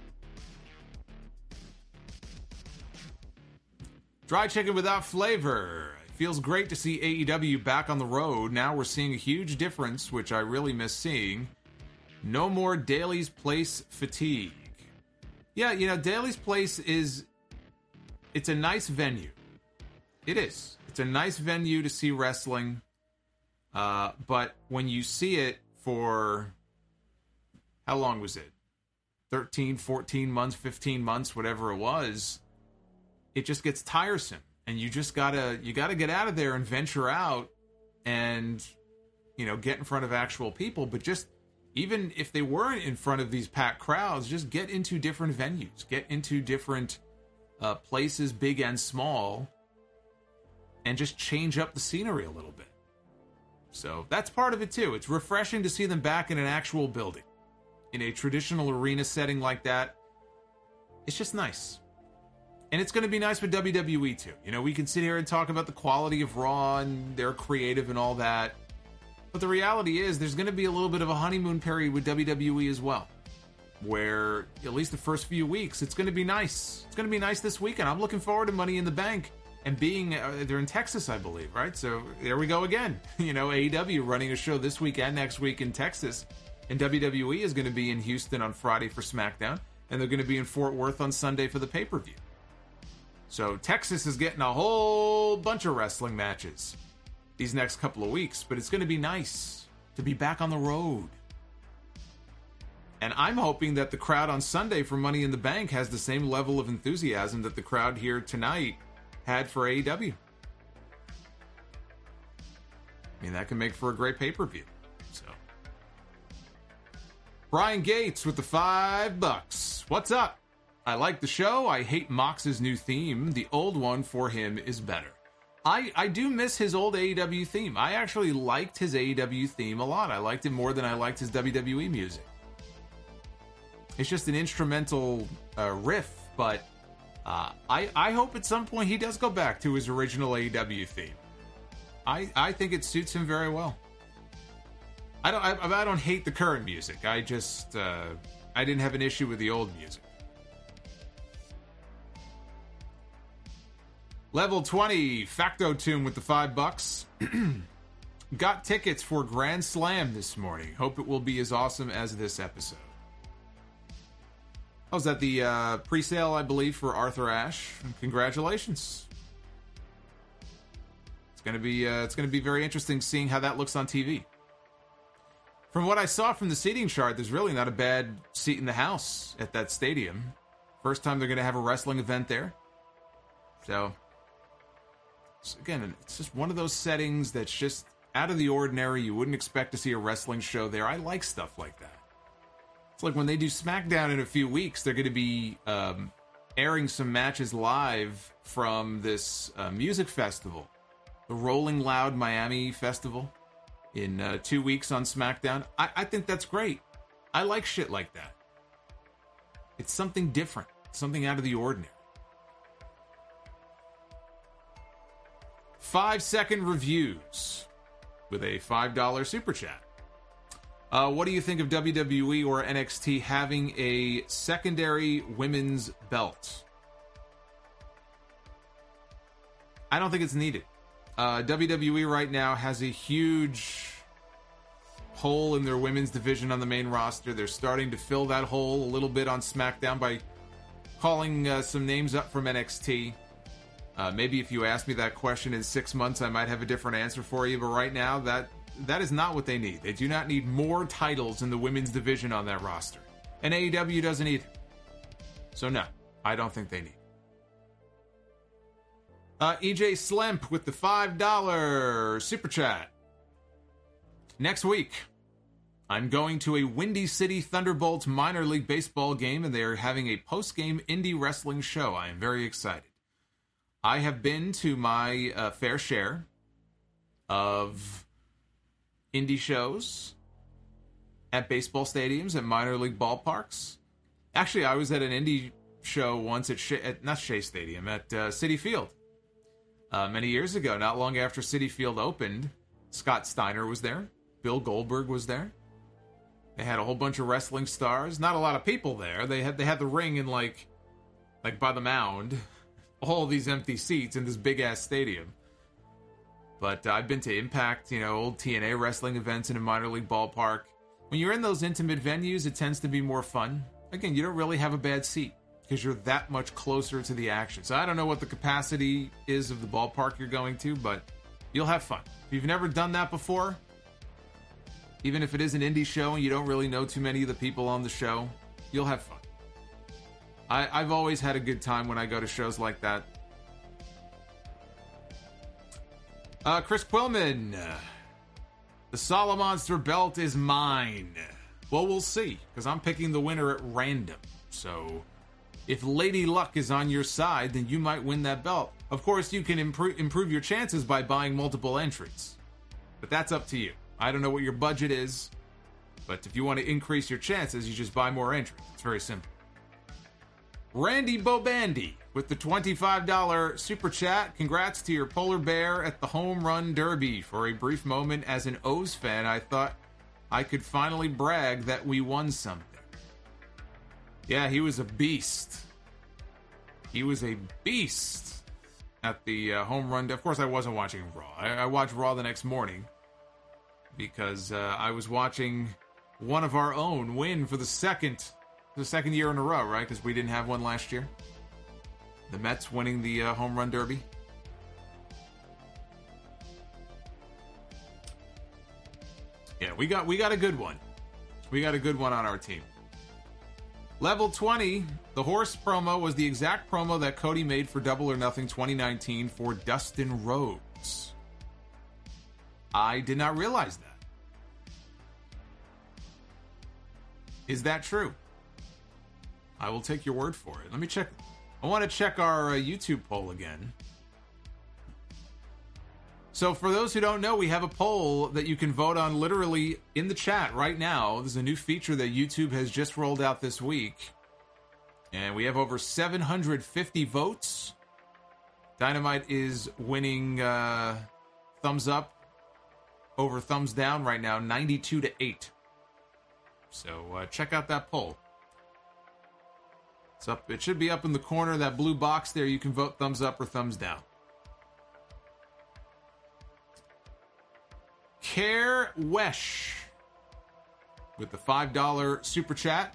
Dry chicken without flavor. It feels great to see AEW back on the road. Now we're seeing a huge difference, which I really miss seeing. No more Daly's Place fatigue. Yeah, Daly's Place it's a nice venue. It is. It's a nice venue to see wrestling, but when you see it for, how long was it? 13, 14 months, 15 months, whatever it was, it just gets tiresome. And you gotta get out of there and venture out and, get in front of actual people. But just, even if they weren't in front of these packed crowds, just get into different venues, get into different places, big and small, and just change up the scenery a little bit. So that's part of it too. It's refreshing to see them back in an actual building. In a traditional arena setting like that. It's just nice. And it's going to be nice with WWE too. We can sit here and talk about the quality of Raw and their creative and all that. But the reality is there's going to be a little bit of a honeymoon period with WWE as well. Where, at least the first few weeks, it's going to be nice. It's going to be nice this weekend. I'm looking forward to Money in the Bank. And being, they're in Texas, I believe, right? So there we go again. AEW running a show this week and next week in Texas. And WWE is going to be in Houston on Friday for SmackDown. And they're going to be in Fort Worth on Sunday for the pay-per-view. So Texas is getting a whole bunch of wrestling matches these next couple of weeks, but it's going to be nice to be back on the road. And I'm hoping that the crowd on Sunday for Money in the Bank has the same level of enthusiasm that the crowd here tonight had for AEW. I mean, that can make for a great pay-per-view. So, Brian Gates with the $5. What's up? I like the show. I hate Mox's new theme. The old one for him is better. I do miss his old AEW theme. I actually liked his AEW theme a lot. I liked it more than I liked his WWE music. It's just an instrumental riff, but I hope at some point he does go back to his original AEW theme. I think it suits him very well. I don't hate the current music. I just I didn't have an issue with the old music. Level 20, Factotum with the $5. Got tickets for Grand Slam this morning. Hope it will be as awesome as this episode. I was at the pre-sale, I believe, for Arthur Ashe. Congratulations. It's gonna be very interesting seeing how that looks on TV. From what I saw from the seating chart, there's really not a bad seat in the house at that stadium. First time they're gonna have a wrestling event there. So again, it's just one of those settings that's just out of the ordinary. You wouldn't expect to see a wrestling show there. I like stuff like that. It's like when they do SmackDown in a few weeks, they're going to be airing some matches live from this music festival, the Rolling Loud Miami Festival, in 2 weeks on SmackDown. I think that's great. I like shit like that. It's something different, something out of the ordinary. 5-second reviews with a $5 super chat. What do you think of WWE or NXT having a secondary women's belt? I don't think it's needed. WWE right now has a huge hole in their women's division on the main roster. They're starting to fill that hole a little bit on SmackDown by calling some names up from NXT. Maybe if you ask me that question in 6 months, I might have a different answer for you. But right now, that is not what they need. They do not need more titles in the women's division on that roster. And AEW doesn't either. So no, I don't think they need. EJ Slemp with the $5 super chat. Next week, I'm going to a Windy City Thunderbolts minor league baseball game, and they are having a post-game indie wrestling show. I am very excited. I have been to my fair share of indie shows at baseball stadiums and minor league ballparks. Actually, I was at an indie show once at not Shea Stadium, at Citi Field. Many years ago, not long after Citi Field opened, Scott Steiner was there. Bill Goldberg was there. They had a whole bunch of wrestling stars. Not a lot of people there. They had the ring in like by the mound. All these empty seats in this big-ass stadium. But I've been to Impact, old TNA wrestling events in a minor league ballpark. When you're in those intimate venues, it tends to be more fun. Again, you don't really have a bad seat because you're that much closer to the action. So I don't know what the capacity is of the ballpark you're going to, but you'll have fun. If you've never done that before, even if it is an indie show and you don't really know too many of the people on the show, you'll have fun. I've always had a good time when I go to shows like that. Chris Quillman. The Solomonster belt is mine. Well, we'll see, because I'm picking the winner at random. So, if Lady Luck is on your side, then you might win that belt. Of course, you can improve your chances by buying multiple entries. But that's up to you. I don't know what your budget is, but if you want to increase your chances, you just buy more entries. It's very simple. Randy Bobandy with the $25 super chat. Congrats to your polar bear at the home run derby. For a brief moment as an O's fan, I thought I could finally brag that we won something. Yeah, he was a beast. He was a beast at the home run. Of course, I wasn't watching Raw. I watched Raw the next morning because I was watching one of our own win for the second year in a row, right? Because we didn't have one last year. The Mets winning the home run derby. Yeah, we got a good one. We got a good one on our team. Level 20, the horse promo was the exact promo that Cody made for Double or Nothing 2019 for Dustin Rhodes. I did not realize that. Is that true? I will take your word for it. Let me check. I want to check our YouTube poll again. So for those who don't know, we have a poll that you can vote on literally in the chat right now. There's a new feature that YouTube has just rolled out this week. And we have over 750 votes. Dynamite is winning thumbs up over thumbs down right now, 92-8. So check out that poll. It's up. It should be up in the corner, that blue box there. You can vote thumbs up or thumbs down. Care Wesh with the $5 super chat.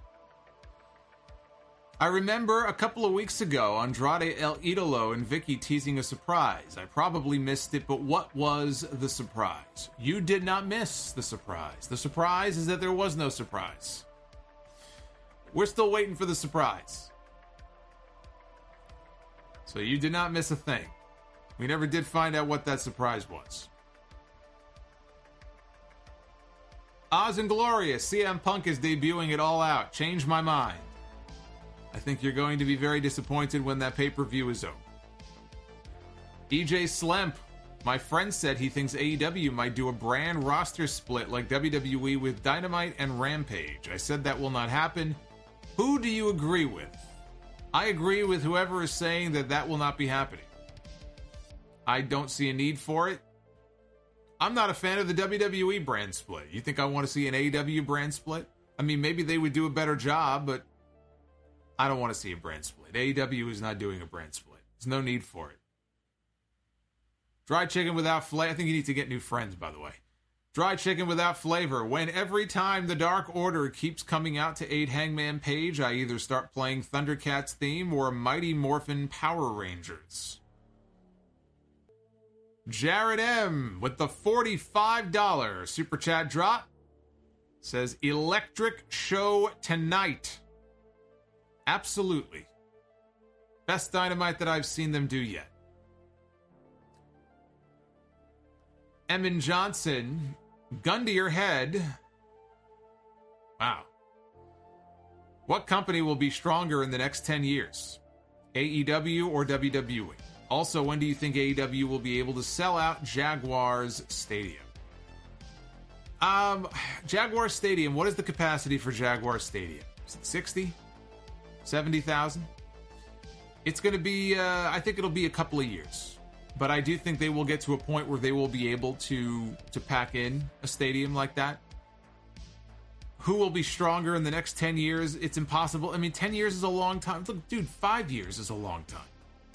I remember a couple of weeks ago, Andrade El Idolo and Vicky teasing a surprise. I probably missed it, but what was the surprise? You did not miss the surprise. The surprise is that there was no surprise. We're still waiting for the surprise. So you did not miss a thing. We never did find out what that surprise was. Oz and Glorious, CM Punk is debuting it All Out. Change my mind. I think you're going to be very disappointed when that pay-per-view is over. EJ Slemp, my friend said he thinks AEW might do a brand roster split like WWE with Dynamite and Rampage. I said that will not happen. Who do you agree with? I agree with whoever is saying that that will not be happening. I don't see a need for it. I'm not a fan of the WWE brand split. You think I want to see an AEW brand split? I mean, maybe they would do a better job, but I don't want to see a brand split. AEW is not doing a brand split. There's no need for it. Dry chicken without flavor. I think you need to get new friends, by the way. Dry chicken without flavor. When every time the Dark Order keeps coming out to aid Hangman Page, I either start playing Thundercats theme or Mighty Morphin Power Rangers. Jared M. with the $45 super chat drop says electric show tonight. Absolutely. Best Dynamite that I've seen them do yet. Emin Johnson, gun to your head. Wow. What company will be stronger in the next 10 years? AEW or WWE? Also, when do you think AEW will be able to sell out Jaguars Stadium? Jaguar Stadium, what is the capacity for Jaguar Stadium? Is it 60? 70,000? It's going to be, I think it'll be a couple of years. But I do think they will get to a point where they will be able to pack in a stadium like that. Who will be stronger in the next 10 years? It's impossible. I mean, 10 years is a long time. Look, dude, 5 years is a long time.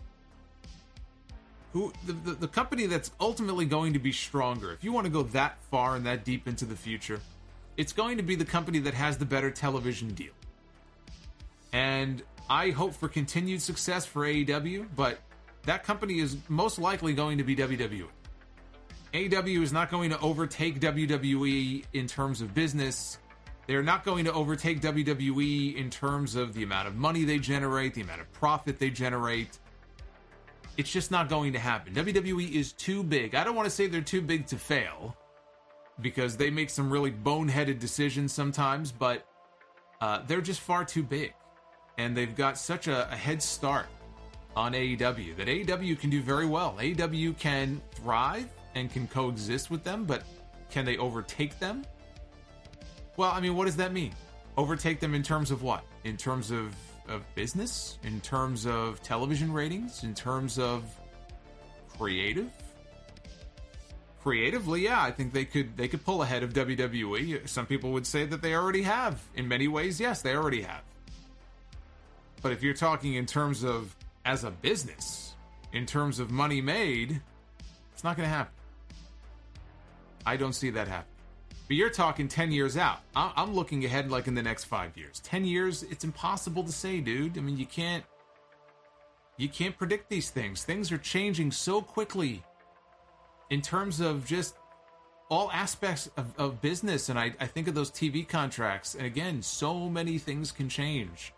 The company that's ultimately going to be stronger, if you want to go that far and that deep into the future, it's going to be the company that has the better television deal. And I hope for continued success for AEW, but that company is most likely going to be WWE. AEW is not going to overtake WWE in terms of business. They're not going to overtake WWE in terms of the amount of money they generate, the amount of profit they generate. It's just not going to happen. WWE is too big. I don't want to say they're too big to fail, because they make some really boneheaded decisions sometimes, but they're just far too big. And they've got such a head start on AEW that AEW can do very well. AEW can thrive and can coexist with them, but can they overtake them? Well, I mean, what does that mean? Overtake them in terms of what? In terms of business? In terms of television ratings? In terms of creative? Creatively, yeah, I think they could pull ahead of WWE. Some people would say that they already have. In many ways, yes, they already have. But if you're talking in terms of as a business, in terms of money made, it's not going to happen. I don't see that happening. But you're talking 10 years out. I'm looking ahead like in the next 5 years. 10 years, it's impossible to say, dude. I mean, you can't You can't predict these things. Things are changing so quickly in terms of just all aspects of business. And I think of those TV contracts. And again, so many things can change.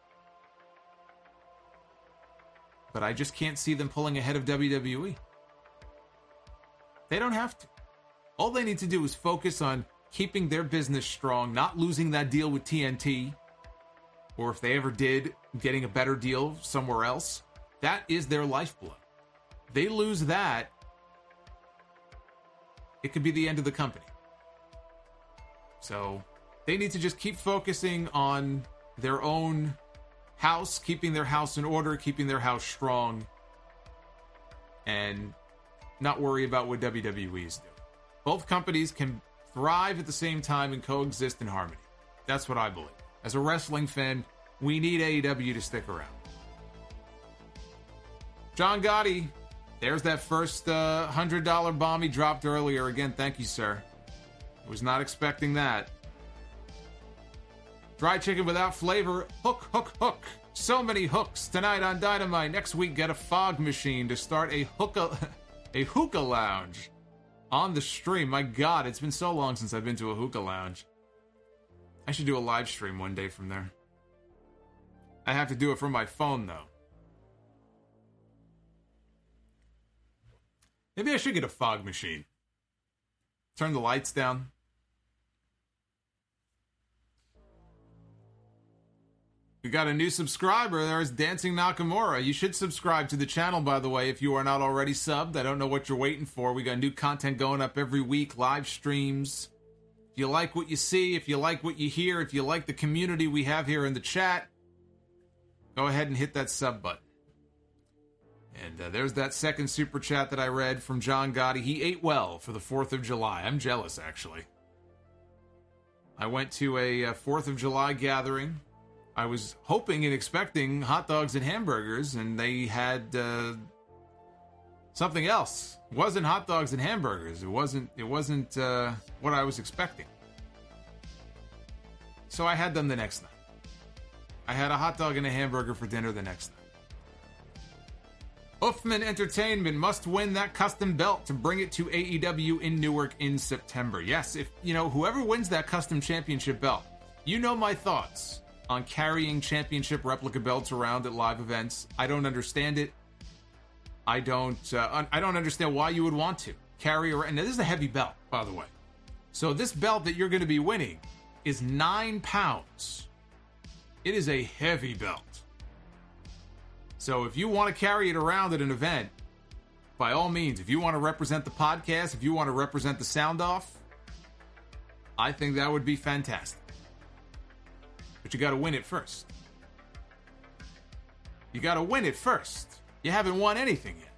But I just can't see them pulling ahead of WWE. They don't have to. All they need to do is focus on keeping their business strong, not losing that deal with TNT, or if they ever did, getting a better deal somewhere else. That is their lifeblood. They lose that, it could be the end of the company. So they need to just keep focusing on their own house, keeping their house in order, keeping their house strong, and not worry about what WWE is doing. Both companies can thrive at the same time and coexist in harmony. That's what I believe. As a wrestling fan, we need AEW to stick around. John Gotti, there's that first $100 bomb he dropped earlier. Again, thank you, sir. Was not expecting that. Fried chicken without flavor. Hook, hook, hook. So many hooks tonight on Dynamite. Next week, get a fog machine to start a hookah lounge on the stream. My God, it's been so long since I've been to a hookah lounge. I should do a live stream one day from there. I have to do it from my phone, though. Maybe I should get a fog machine. Turn the lights down. We got a new subscriber. There's Dancing Nakamura. You should subscribe to the channel, by the way, if you are not already subbed. I don't know what you're waiting for. We got new content going up every week, live streams. If you like what you see, if you like what you hear, if you like the community we have here in the chat, go ahead and hit that sub button. And there's that second super chat that I read from John Gotti. He ate well for the 4th of July. I'm jealous, actually. I went to a 4th of July gathering. I was hoping and expecting hot dogs and hamburgers, and they had something else. It wasn't hot dogs and hamburgers. It wasn't what I was expecting. So I had them the next night. I had a hot dog and a hamburger for dinner the next night. Uffman Entertainment must win that custom belt to bring it to AEW in Newark in September. Yes, if whoever wins that custom championship belt, you know my thoughts on carrying championship replica belts around at live events. I don't understand it. I don't understand why you would want to carry around. Now, this is a heavy belt, by the way. So this belt that you're going to be winning is 9 pounds. It is a heavy belt. So if you want to carry it around at an event, by all means, if you want to represent the podcast, if you want to represent the Sound Off, I think that would be fantastic. But you got to win it first. You got to win it first. You haven't won anything yet.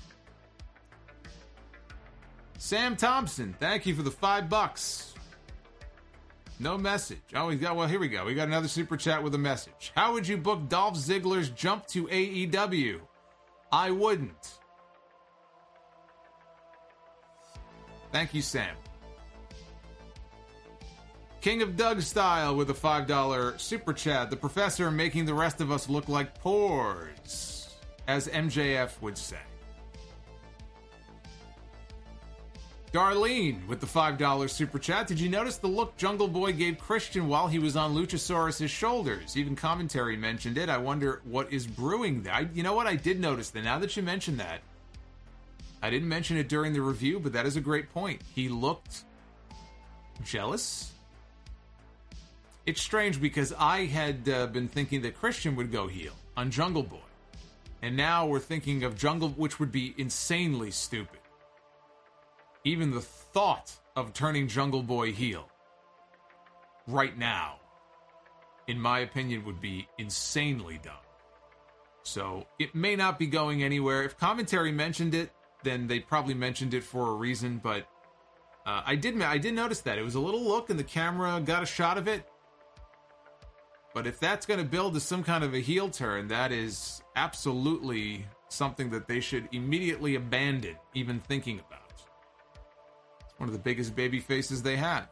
Sam Thompson, thank you for the $5. No message. Oh, here we go. We got another super chat with a message. How would you book Dolph Ziggler's jump to AEW? I wouldn't. Thank you, Sam. King of Doug Style with a $5 super chat. The professor making the rest of us look like pores, as MJF would say. Darlene with the $5 super chat. Did you notice the look Jungle Boy gave Christian while he was on Luchasaurus' shoulders? Even commentary mentioned it. I wonder what is brewing there. You know what? I did notice that. Now that you mentioned that, I didn't mention it during the review, but that is a great point. He looked jealous. It's strange because I had been thinking that Christian would go heel on Jungle Boy. And now we're thinking of Jungle, which would be insanely stupid. Even the thought of turning Jungle Boy heel right now, in my opinion, would be insanely dumb. So it may not be going anywhere. If commentary mentioned it, then they probably mentioned it for a reason. But I did notice that. It was a little look and the camera got a shot of it. But if that's going to build to some kind of a heel turn, that is absolutely something that they should immediately abandon even thinking about. It's one of the biggest baby faces they have.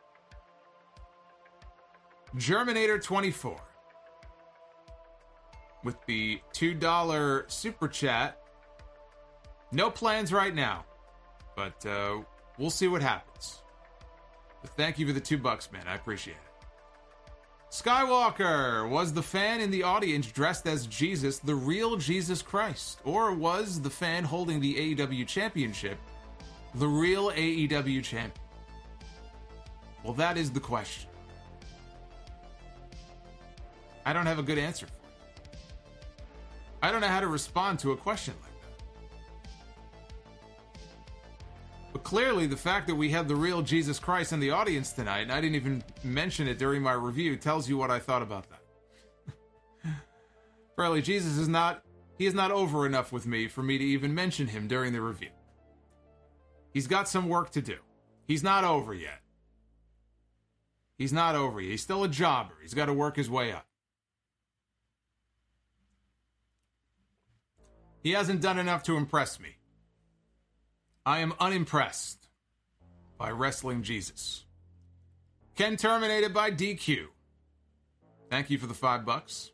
Germinator 24. with the $2 super chat. No plans right now, but we'll see what happens. But thank you for the $2, man. I appreciate it. Skywalker, was the fan in the audience dressed as Jesus the real Jesus Christ? Or was the fan holding the AEW championship the real AEW champion? Well, that is the question. I don't have a good answer for it. I don't know how to respond to a question like that. But clearly, the fact that we had the real Jesus Christ in the audience tonight, and I didn't even mention it during my review, tells you what I thought about that. Apparently, Jesus is not over enough with me for me to even mention him during the review. He's got some work to do. He's not over yet. He's not over yet. He's still a jobber. He's got to work his way up. He hasn't done enough to impress me. I am unimpressed by Wrestling Jesus. Ken terminated by DQ. Thank you for the $5.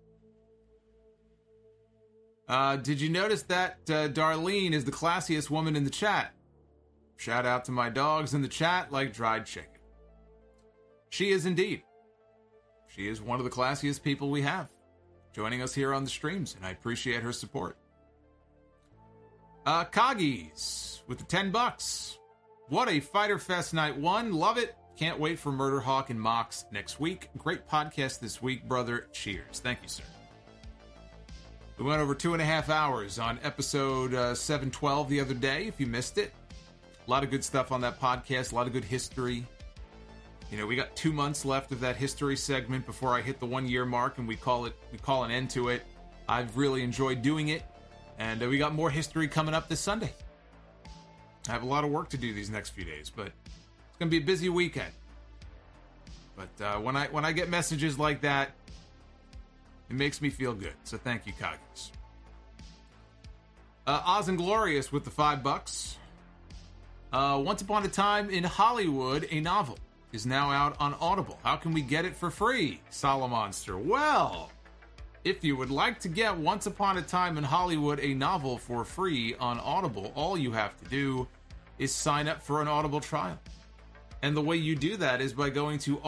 Did you notice that Darlene is the classiest woman in the chat? Shout out to my dogs in the chat like dried chicken. She is indeed. She is one of the classiest people we have joining us here on the streams, and I appreciate her support. Coggies with the $10. What a Fighter Fest Night 1. Love it. Can't wait for Murder Hawk and Mox next week. Great podcast this week, brother. Cheers. Thank you, sir. We went over 2.5 hours on episode 712 the other day, if you missed it. A lot of good stuff on that podcast. A lot of good history. You know, we got 2 months left of that history segment before I hit the 1 year mark, and we call an end to it. I've really enjoyed doing it. And we got more history coming up this Sunday. I have a lot of work to do these next few days, but it's going to be a busy weekend. But when I get messages like that, it makes me feel good. So thank you, Coggies. Oz and Glorious with the $5. Once Upon a Time in Hollywood, a novel, is now out on Audible. How can we get it for free? Solomonster. Well, if you would like to get Once Upon a Time in Hollywood, a novel for free on Audible, all you have to do is sign up for an Audible trial. And the way you do that is by going to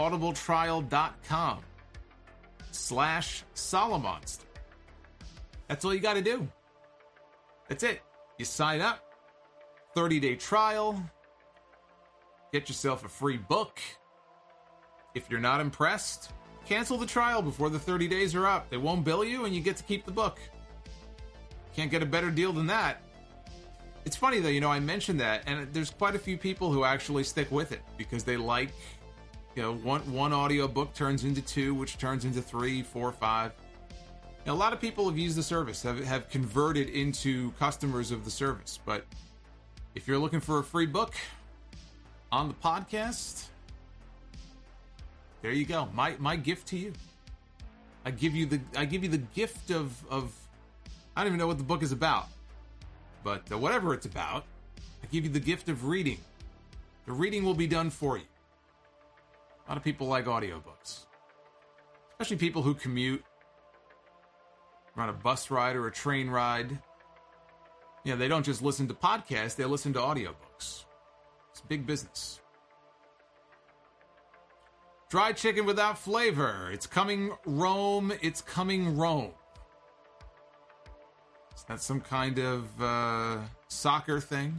audibletrial.com/Solomonster. That's all you got to do. That's it. You sign up, 30-day trial, get yourself a free book. If you're not impressed, cancel the trial before the 30 days are up. They won't bill you, and you get to keep the book. Can't get a better deal than that. It's funny, though, you know, I mentioned that, and there's quite a few people who actually stick with it because they like, you know, one audio book turns into 2, which turns into 3, 4, 5. You know, a lot of people have used the service, have converted into customers of the service. But if you're looking for a free book on the podcast, there you go. My gift to you. I give you the gift of I don't even know what the book is about, but whatever it's about, I give you the gift of reading. The reading will be done for you. A lot of people like audiobooks, especially people who commute, on a bus ride or a train ride. You know, they don't just listen to podcasts; they listen to audiobooks. It's big business. Dry chicken without flavor. It's coming Rome. It's coming Rome. Is that some kind of soccer thing?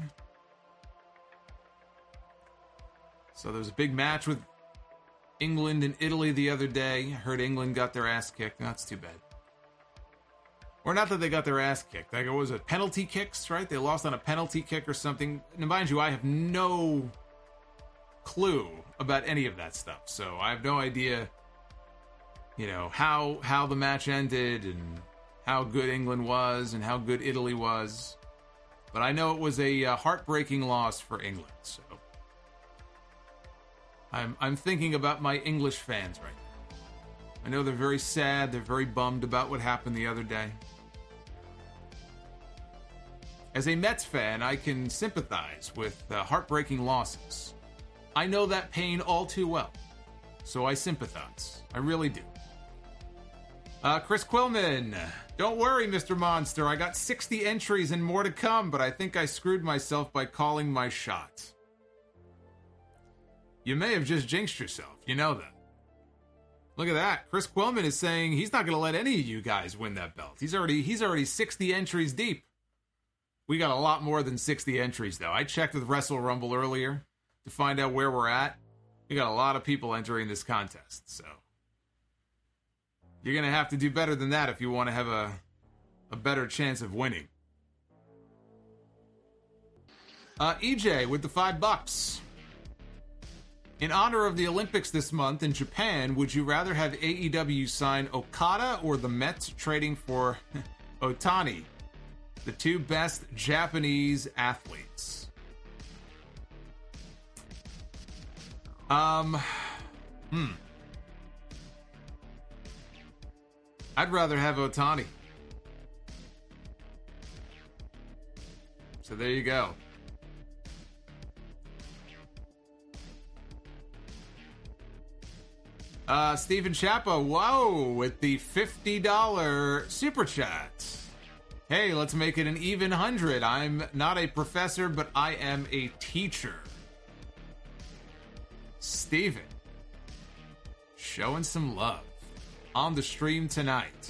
So there was a big match with England and Italy the other day. I heard England got their ass kicked. That's too bad. Or not that they got their ass kicked. Like, what was it? Penalty kicks, right? They lost on a penalty kick or something. And mind you, I have no clue about any of that stuff. So I have no idea, you know, how the match ended and how good England was and how good Italy was. But I know it was a heartbreaking loss for England. So I'm thinking about my English fans right now. I know they're very sad. They're very bummed about what happened the other day. As a Mets fan, I can sympathize with heartbreaking losses. I know that pain all too well, so I sympathize. I really do. Chris Quillman, don't worry, Mr. Monster. I got 60 entries and more to come, but I think I screwed myself by calling my shot. You may have just jinxed yourself. You know that. Look at that. Chris Quillman is saying he's not going to let any of you guys win that belt. He's already 60 entries deep. We got a lot more than 60 entries, though. I checked with Wrestle Rumble earlier to find out where we're at. We got a lot of people entering this contest, so you're going to have to do better than that if you want to have a better chance of winning. EJ with the $5. In honor of the Olympics this month in Japan, would you rather have AEW sign Okada or the Mets trading for Otani, the two best Japanese athletes? I'd rather have Otani. So there you go. Stephen Chappa, whoa, with the $50 super chat. Hey, let's make it an even 100. I'm not a professor, but I am a teacher. Steven, showing some love on the stream tonight.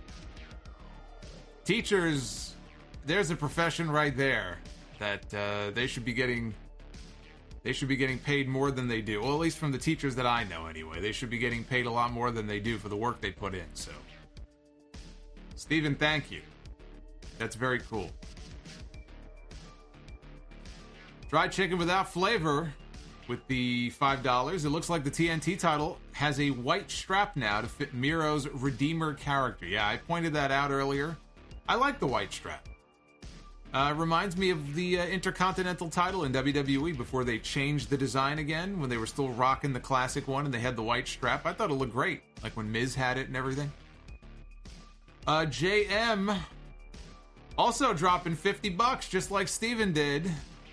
Teachers, there's a profession right there that they should be getting paid more than they do. Well, at least from the teachers that I know anyway. They should be getting paid a lot more than they do for the work they put in. So, Steven, thank you. That's very cool. Fried chicken without flavor with the $5. It looks like the TNT title has a white strap now to fit Miro's Redeemer character. Yeah, I pointed that out earlier. I like the white strap. Reminds me of the Intercontinental title in WWE before they changed the design again, when they were still rocking the classic one and they had the white strap. I thought it looked great, like when Miz had it and everything. JM also dropping $50, just like Steven did.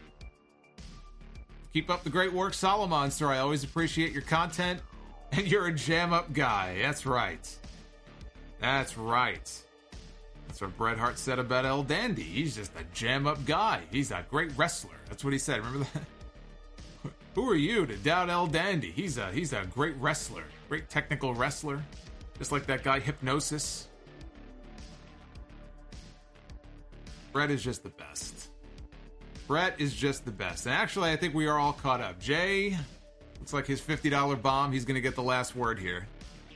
Keep up the great work, Solomonster. I always appreciate your content, and you're a jam-up guy. That's right. That's right. That's what Bret Hart said about El Dandy. He's just a jam-up guy. He's a great wrestler. That's what he said. Remember that? Who are you to doubt El Dandy? He's a great wrestler. Great technical wrestler. Just like that guy Hypnosis. Bret is just the best. Bret is just the best. And actually, I think we are all caught up. Jay, looks like his $50 bomb. He's going to get the last word here.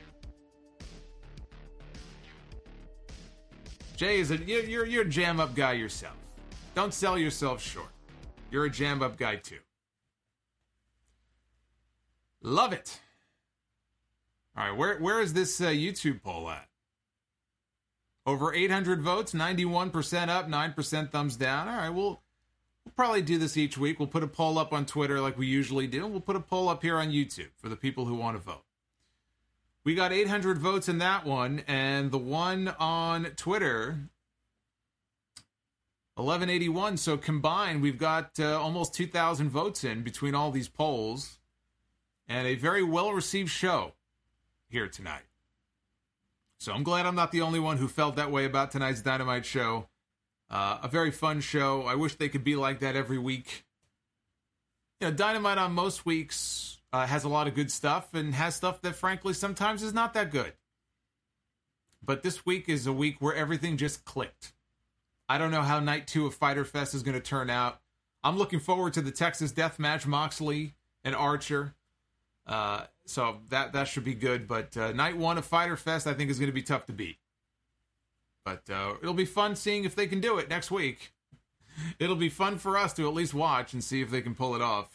Jay is you're a jam-up guy yourself. Don't sell yourself short. You're a jam-up guy too. Love it. All right, where is this YouTube poll at? Over 800 votes, 91% up, 9% thumbs down. All right, we'll probably do this each week. We'll put a poll up on Twitter like we usually do. We'll put a poll up here on YouTube for the people who want to vote. We got 800 votes in that one, and the one on Twitter, 1181. So combined, we've got almost 2,000 votes in between all these polls, and a very well-received show here tonight. So I'm glad I'm not the only one who felt that way about tonight's Dynamite show. A very fun show. I wish they could be like that every week. You know, Dynamite on most weeks has a lot of good stuff and has stuff that, frankly, sometimes is not that good. But this week is a week where everything just clicked. I don't know how Night 2 of Fyter Fest is going to turn out. I'm looking forward to the Texas Death Match, Moxley and Archer. So that should be good. But Night 1 of Fyter Fest, I think, is going to be tough to beat. But it'll be fun seeing if they can do it next week. It'll be fun for us to at least watch and see if they can pull it off.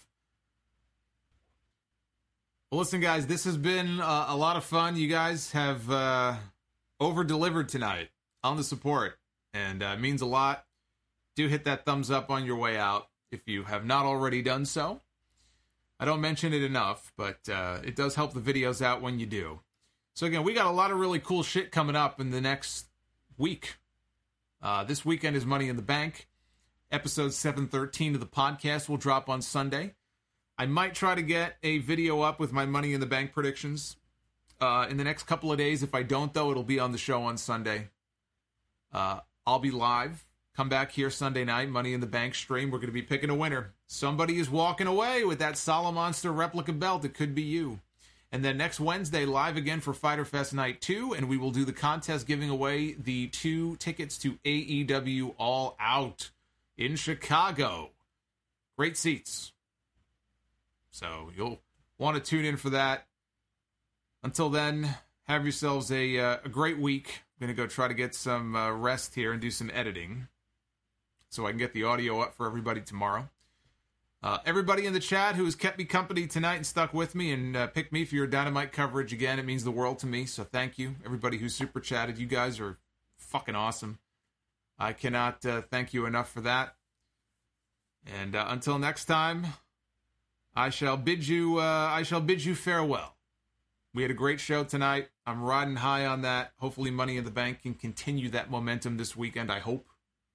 Well, listen, guys, this has been a lot of fun. You guys have over-delivered tonight on the support, and it means a lot. Do hit that thumbs up on your way out if you have not already done so. I don't mention it enough, but it does help the videos out when you do. So, again, we got a lot of really cool shit coming up in the next week. This weekend is Money in the Bank. Episode 713 of the podcast will drop on Sunday. I might try to get a video up with my Money in the Bank predictions in the next couple of days. If I don't, though, it'll be on the show on Sunday. I'll be live. Come back here Sunday night, Money in the Bank stream. We're going to be picking a winner. Somebody is walking away with that Solomonster replica belt. It could be you. And then next Wednesday, live again for Fyter Fest Night 2, and we will do the contest giving away the 2 tickets to AEW All Out in Chicago. Great seats. So you'll want to tune in for that. Until then, have yourselves a great week. I'm going to go try to get some rest here and do some editing so I can get the audio up for everybody tomorrow. Everybody in the chat who has kept me company tonight and stuck with me and picked me for your Dynamite coverage again, it means the world to me, so thank you. Everybody who super chatted, you guys are fucking awesome. I cannot thank you enough for that. And until next time, I shall bid you farewell. We had a great show tonight. I'm riding high on that. Hopefully Money in the Bank can continue that momentum this weekend, I hope.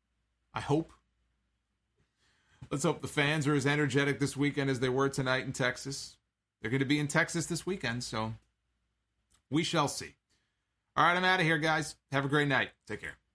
Let's hope the fans are as energetic this weekend as they were tonight in Texas. They're going to be in Texas this weekend, so we shall see. All right, I'm out of here, guys. Have a great night. Take care.